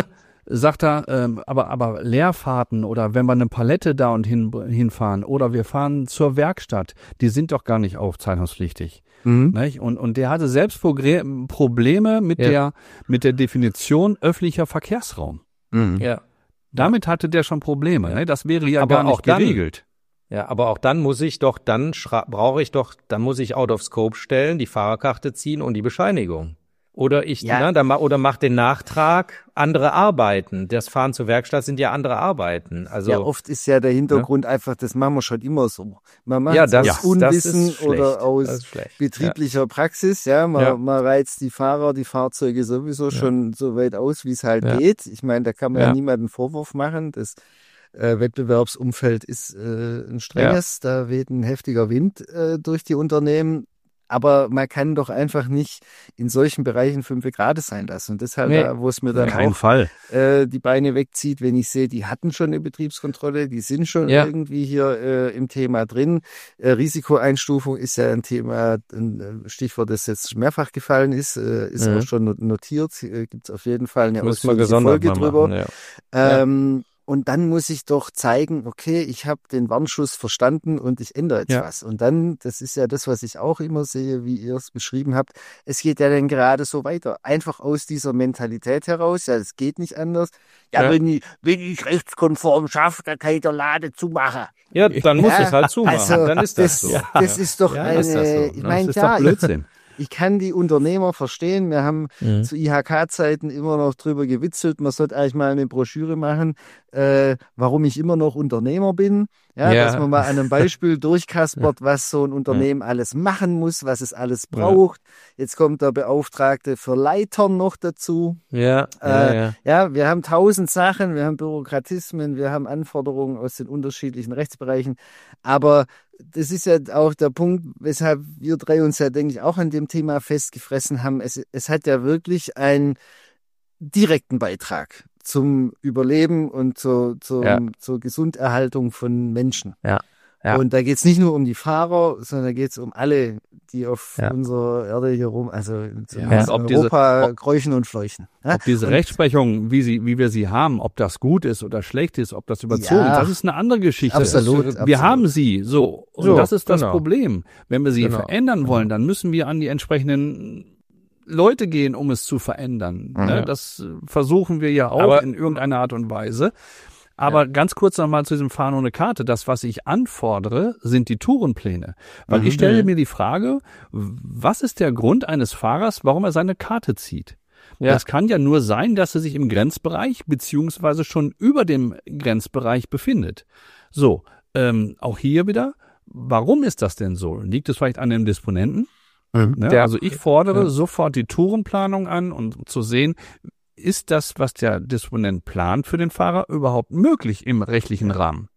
sagt er, ähm, aber, aber Leerfahrten oder wenn wir eine Palette da und hin, hinfahren oder wir fahren zur Werkstatt, die sind doch gar nicht aufzeichnungspflichtig. Mhm. Nicht? Und, und der hatte selbst Progre- Probleme mit Ja. der, mit der Definition öffentlicher Verkehrsraum. Mhm. Ja. Damit hatte der schon Probleme. Ja. Ne? Das wäre ja Aber gar nicht auch dann- geregelt. Ja, aber auch dann muss ich doch, dann schra- brauche ich doch, dann muss ich out of scope stellen, die Fahrerkarte ziehen und die Bescheinigung. Oder ich, Ja. ne, dann, ma- oder mach den Nachtrag, andere Arbeiten. Das Fahren zur Werkstatt sind ja andere Arbeiten. Also, Ja, oft ist ja der Hintergrund einfach, das machen wir schon immer so. Man macht Ja, es das- aus das Unwissen ist schlecht. oder Das aus ist schlecht. betrieblicher Praxis. Ja, man, Ja. man reizt die Fahrer, die Fahrzeuge sowieso schon so weit aus, wie es halt Ja. geht. Ich meine, da kann man ja, Ja. niemanden Vorwurf machen. Das äh, Wettbewerbsumfeld ist äh, ein strenges, da weht ein heftiger Wind äh, durch die Unternehmen. Aber man kann doch einfach nicht in solchen Bereichen fünf Grad sein lassen. Und deshalb, Nee. da, wo es mir dann Kein auch Fall. äh, die Beine wegzieht, wenn ich sehe, die hatten schon eine Betriebskontrolle, die sind schon Ja. irgendwie hier äh, im Thema drin. Äh, Risikoeinstufung ist ja ein Thema, ein äh, Stichwort, das jetzt mehrfach gefallen ist, äh, ist Mhm. auch schon not- notiert. Äh, Gibt es auf jeden Fall eine müssen wir ausführliche gesondert Folge mal drüber. machen. Ja. Ähm, Und dann muss ich doch zeigen, okay, ich habe den Warnschuss verstanden und ich ändere jetzt Ja. was. Und dann, das ist ja das, was ich auch immer sehe, wie ihr es beschrieben habt, es geht ja dann gerade so weiter. Einfach aus dieser Mentalität heraus, ja, es geht nicht anders. Ja, Ja. Wenn, ich, wenn ich rechtskonform schaffe, dann kann ich der Lade zumachen. Ja, dann muss Ja, es halt zumachen. also, dann ist das, das, so. das ist doch Ja, eine, ist das so, ich ne? meine, Das ist ja, doch Blödsinn. ich kann die Unternehmer verstehen. Wir haben Mhm. zu I H K-Zeiten immer noch drüber gewitzelt. Man sollte eigentlich mal eine Broschüre machen, äh, warum ich immer noch Unternehmer bin. Ja, Ja. dass man mal an einem Beispiel durchkaspert, was so ein Unternehmen alles machen muss, was es alles braucht. Jetzt kommt der Beauftragte für Leitern noch dazu. Ja, ja, Äh, ja. Ja, wir haben tausend Sachen, wir haben Bürokratismen, wir haben Anforderungen aus den unterschiedlichen Rechtsbereichen. Aber das ist ja auch der Punkt, weshalb wir drei uns ja, denke ich, auch an dem Thema festgefressen haben. Es, es hat ja wirklich einen direkten Beitrag zum Überleben und zur, zur, Ja. zur Gesunderhaltung von Menschen. Ja. Ja. Und da geht es nicht nur um die Fahrer, sondern da geht es um alle, die auf Ja. unserer Erde hier rum, also in Ja, in ob diese- Europa kräuchen und fleuchen. Ja? Ob diese Und- Rechtsprechung, wie sie, wie wir sie haben, ob das gut ist oder schlecht ist, ob das überzogen Ja. ist, das ist eine andere Geschichte. Absolut, Wir absolut. haben sie, so. Und So, das ist das genau. Problem. Wenn wir sie Genau, verändern wollen, dann müssen wir an die entsprechenden Leute gehen, um es zu verändern. Mhm. Ne? Das äh, versuchen wir ja auch Aber- in irgendeiner Art und Weise. Aber ganz kurz nochmal zu diesem Fahren ohne Karte. Das, was ich anfordere, sind die Tourenpläne. Weil Mhm. ich stelle mir die Frage, was ist der Grund eines Fahrers, warum er seine Karte zieht? Ja. Das kann ja nur sein, dass er sich im Grenzbereich beziehungsweise schon über dem Grenzbereich befindet. So, ähm, auch hier wieder, warum ist das denn so? Liegt es vielleicht an dem Disponenten? Ne? Der- Also ich fordere ja. sofort die Tourenplanung an und um zu sehen, ist das, was der Disponent plant für den Fahrer, überhaupt möglich im rechtlichen Rahmen?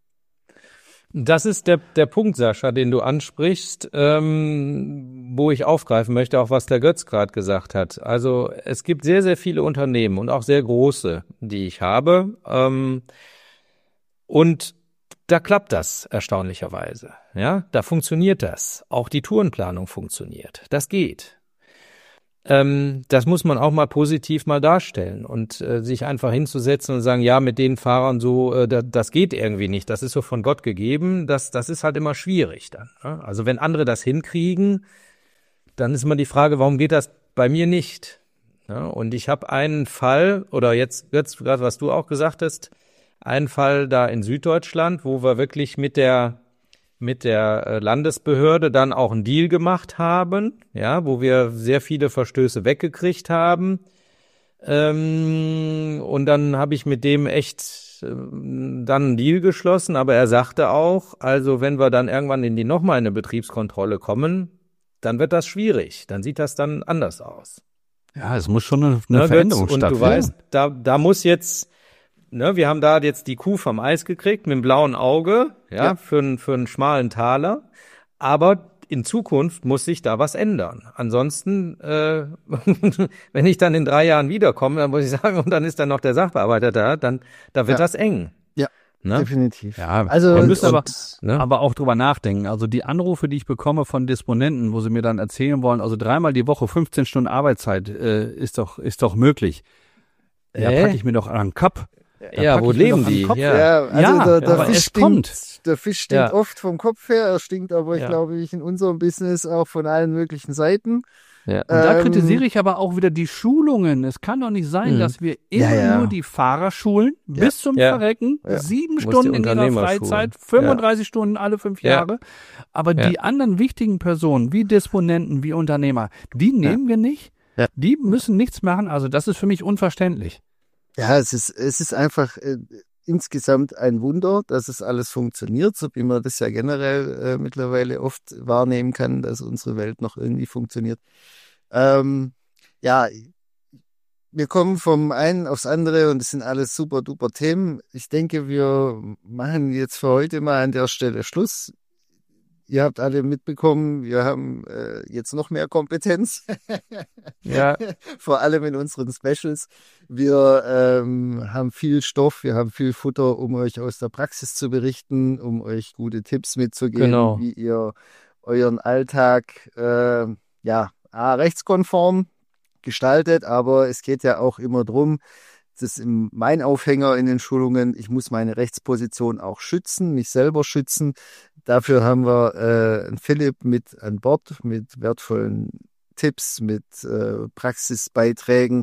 Das ist der, der Punkt, Sascha, den du ansprichst, ähm, wo ich aufgreifen möchte, auch was der Götz gerade gesagt hat. Also es gibt sehr, sehr viele Unternehmen und auch sehr große, die ich habe. Ähm, und da klappt das erstaunlicherweise. Ja, da funktioniert das. Auch die Tourenplanung funktioniert. Das geht. Ähm, das muss man auch mal positiv mal darstellen und äh, sich einfach hinzusetzen und sagen, ja, mit den Fahrern so, äh, da, das geht irgendwie nicht. Das ist so von Gott gegeben. Das, das ist halt immer schwierig dann. Ne? Also wenn andere das hinkriegen, dann ist immer die Frage, warum geht das bei mir nicht? Ja, und ich habe einen Fall, oder jetzt, jetzt gerade was du auch gesagt hast, einen Fall da in Süddeutschland, wo wir wirklich mit der mit der äh, Landesbehörde dann auch einen Deal gemacht haben, ja, wo wir sehr viele Verstöße weggekriegt haben. Ähm, und dann habe ich mit dem echt ähm, dann einen Deal geschlossen, aber er sagte auch, also wenn wir dann irgendwann in die nochmal eine Betriebskontrolle kommen, dann wird das schwierig, dann sieht das dann anders aus. Ja, es muss schon eine, eine Ne, Veränderung Götz? Und stattfinden. du weißt, da, da muss jetzt, ne, wir haben da jetzt die Kuh vom Eis gekriegt mit dem blauen Auge, ja, Ja. für einen, für einen schmalen Taler. Aber in Zukunft muss sich da was ändern. Ansonsten, äh, wenn ich dann in drei Jahren wiederkomme, dann muss ich sagen, und dann ist dann noch der Sachbearbeiter da, dann, da wird Ja. das eng. Ja, Ne? definitiv. Ja, Also, wir müssen und- aber, ne? aber auch drüber nachdenken. Also die Anrufe, die ich bekomme von Disponenten, wo sie mir dann erzählen wollen, also dreimal die Woche fünfzehn Stunden Arbeitszeit äh, ist doch ist doch möglich. Ja, Äh? packe ich mir doch an den Kopf. Da Ja, pack wo ich mir leben doch an den die? Kopf. Ja. Ja, also Ja, der, der aber Fisch es stinkt, kommt. der Fisch stinkt Ja. oft vom Kopf her, er stinkt aber, ich Ja. glaube ich, in unserem Business auch von allen möglichen Seiten. Ja. Und da Ähm, kritisiere ich aber auch wieder die Schulungen. Es kann doch nicht sein, Mhm. dass wir immer Ja, ja. nur die Fahrer schulen, Ja. bis zum Ja. Verrecken, Ja. sieben Muss die Stunden in ihrer Unternehmer Freizeit, schulen. fünfunddreißig Stunden alle fünf Ja. Jahre. Aber Ja. die anderen wichtigen Personen, wie Disponenten, wie Unternehmer, die nehmen wir nicht. Ja. Die müssen nichts machen. Also das ist für mich unverständlich. Ja, es ist, es ist einfach äh, insgesamt ein Wunder, dass es alles funktioniert, so wie man das ja generell äh, mittlerweile oft wahrnehmen kann, dass unsere Welt noch irgendwie funktioniert. Ähm, ja, wir kommen vom einen aufs andere und es sind alles super duper Themen. Ich denke, wir machen jetzt für heute mal an der Stelle Schluss. Ihr habt alle mitbekommen, wir haben äh, jetzt noch mehr Kompetenz. Ja. Vor allem in unseren Specials. Wir ähm, haben viel Stoff, wir haben viel Futter, um euch aus der Praxis zu berichten, um euch gute Tipps mitzugeben, Genau. wie ihr euren Alltag äh, ja A, rechtskonform gestaltet, aber es geht ja auch immer drum, das ist mein Aufhänger in den Schulungen, ich muss meine Rechtsposition auch schützen, mich selber schützen. Dafür haben wir äh, einen Philipp mit an Bord, mit wertvollen Tipps, mit äh, Praxisbeiträgen.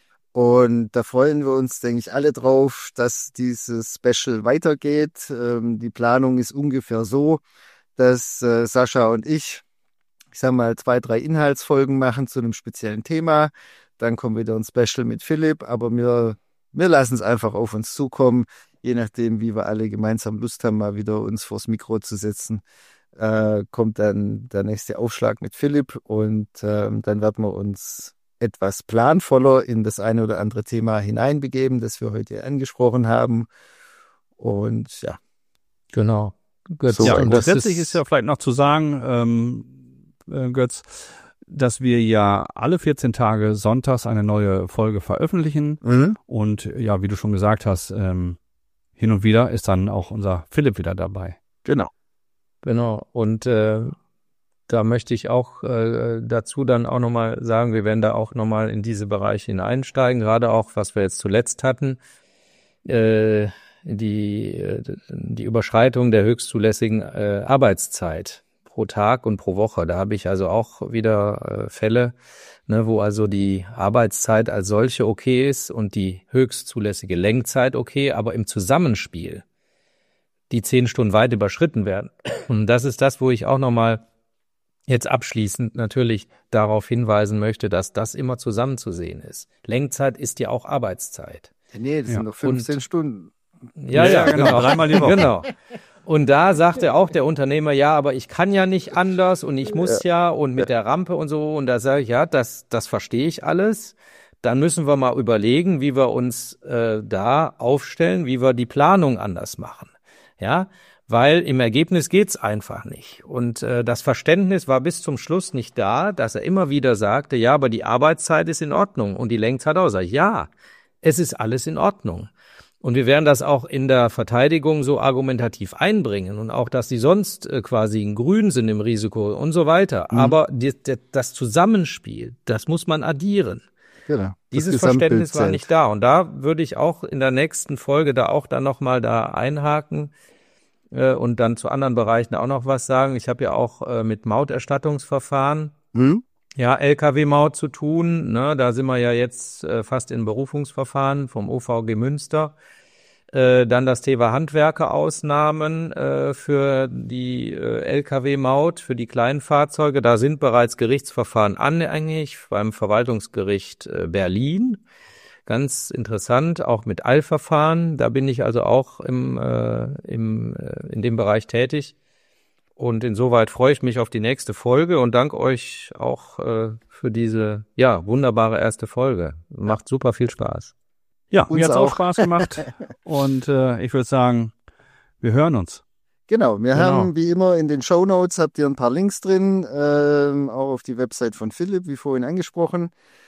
Und da freuen wir uns, denke ich, alle drauf, dass dieses Special weitergeht. Ähm, die Planung ist ungefähr so, dass äh, Sascha und ich, ich sag mal, zwei, drei Inhaltsfolgen machen zu einem speziellen Thema. Dann kommt wieder ein Special mit Philipp, aber wir, wir lassen es einfach auf uns zukommen, je nachdem, wie wir alle gemeinsam Lust haben, mal wieder uns vors Mikro zu setzen. Äh, kommt dann der nächste Aufschlag mit Philipp und ähm, dann werden wir uns etwas planvoller in das eine oder andere Thema hineinbegeben, das wir heute angesprochen haben. Und ja. Genau. Götz, So, Ja, und das grundsätzlich ist, ja vielleicht noch zu sagen, ähm, äh, Götz, dass wir ja alle vierzehn Tage sonntags eine neue Folge veröffentlichen. Mhm. Und ja, wie du schon gesagt hast, ähm, hin und wieder ist dann auch unser Philipp wieder dabei. Genau. Genau. Und äh, da möchte ich auch äh, dazu dann auch nochmal sagen, wir werden da auch nochmal in diese Bereiche hineinsteigen, gerade auch, was wir jetzt zuletzt hatten, äh, die, äh, die Überschreitung der höchstzulässigen äh, Arbeitszeit pro Tag und pro Woche. Da habe ich also auch wieder äh, Fälle, ne, wo also die Arbeitszeit als solche okay ist und die höchstzulässige Lenkzeit okay, aber im Zusammenspiel die zehn Stunden weit überschritten werden. Und das ist das, wo ich auch nochmal jetzt abschließend natürlich darauf hinweisen möchte, dass das immer zusammenzusehen ist. Lenkzeit ist ja auch Arbeitszeit. Nee, das Ja. sind noch fünfzehn Und- Stunden. Ja, Ja, ja, genau. genau. Dreimal die Woche. Genau. Und da sagte auch der Unternehmer, ja, aber ich kann ja nicht anders und ich muss ja, und mit der Rampe und so. Und da sage ich, ja, das, das verstehe ich alles. Dann müssen wir mal überlegen, wie wir uns äh, da aufstellen, wie wir die Planung anders machen. Ja, weil im Ergebnis geht's einfach nicht. Und äh, das Verständnis war bis zum Schluss nicht da, dass er immer wieder sagte, ja, aber die Arbeitszeit ist in Ordnung und die Lenkzeit auch. Sag ich, ja, es ist alles in Ordnung. Und wir werden das auch in der Verteidigung so argumentativ einbringen und auch, dass sie sonst äh, quasi in Grün sind im Risiko und so weiter. Mhm. Aber die, die, das Zusammenspiel, das muss man addieren. Genau. Das Dieses Gesamtbild Verständnis war zählt. nicht da. Und da würde ich auch in der nächsten Folge da auch dann nochmal da einhaken äh, und dann zu anderen Bereichen auch noch was sagen. Ich habe ja auch äh, mit Mauterstattungsverfahren, Hm? ja, L K W-Maut zu tun. Ne? Da sind wir ja jetzt äh, fast in Berufungsverfahren vom O V G Münster. Äh, dann das Thema Handwerkerausnahmen äh, für die äh, L K W-Maut, für die kleinen Fahrzeuge. Da sind bereits Gerichtsverfahren anhängig beim Verwaltungsgericht äh, Berlin. Ganz interessant, auch mit Eilverfahren. Da bin ich also auch im, äh, im, äh, in dem Bereich tätig. Und insoweit freue ich mich auf die nächste Folge und danke euch auch äh, für diese ja wunderbare erste Folge. Macht super viel Spaß. Ja, Uns mir hat's auch auch. Spaß gemacht. Und äh, ich würde sagen, wir hören uns. Genau, wir Genau. haben wie immer in den Shownotes habt ihr ein paar Links drin, ähm, auch auf die Website von Philipp, wie vorhin angesprochen.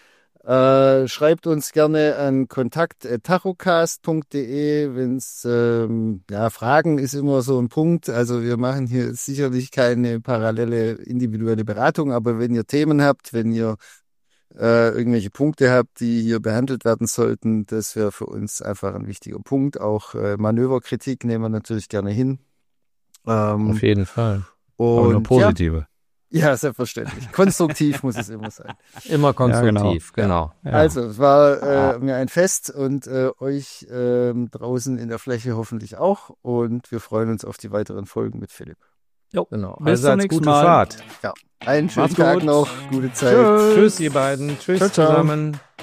Äh, schreibt uns gerne an kontakt at tachocast punkt de, wenn es ähm, ja Fragen ist immer so ein Punkt. Also wir machen hier sicherlich keine parallele individuelle Beratung, aber wenn ihr Themen habt, wenn ihr äh, irgendwelche Punkte habt, die hier behandelt werden sollten, das wäre für uns einfach ein wichtiger Punkt. Auch äh, Manöverkritik nehmen wir natürlich gerne hin. Ähm, Auf jeden Fall. und Aber nur positive. Ja, ja, selbstverständlich. Konstruktiv muss es immer sein. Immer konstruktiv, Ja, genau. Ja. Also, es war äh, mir ein Fest und äh, euch ähm, draußen in der Fläche hoffentlich auch. Und wir freuen uns auf die weiteren Folgen mit Philipp. Jo, Genau. bis zum Allseits nächsten gute Mal. Fahrt. Ja, einen schönen Macht's Tag gut. noch, gute Zeit. Tschüss. Tschüss, ihr beiden. Tschüss Ciao, ciao. zusammen.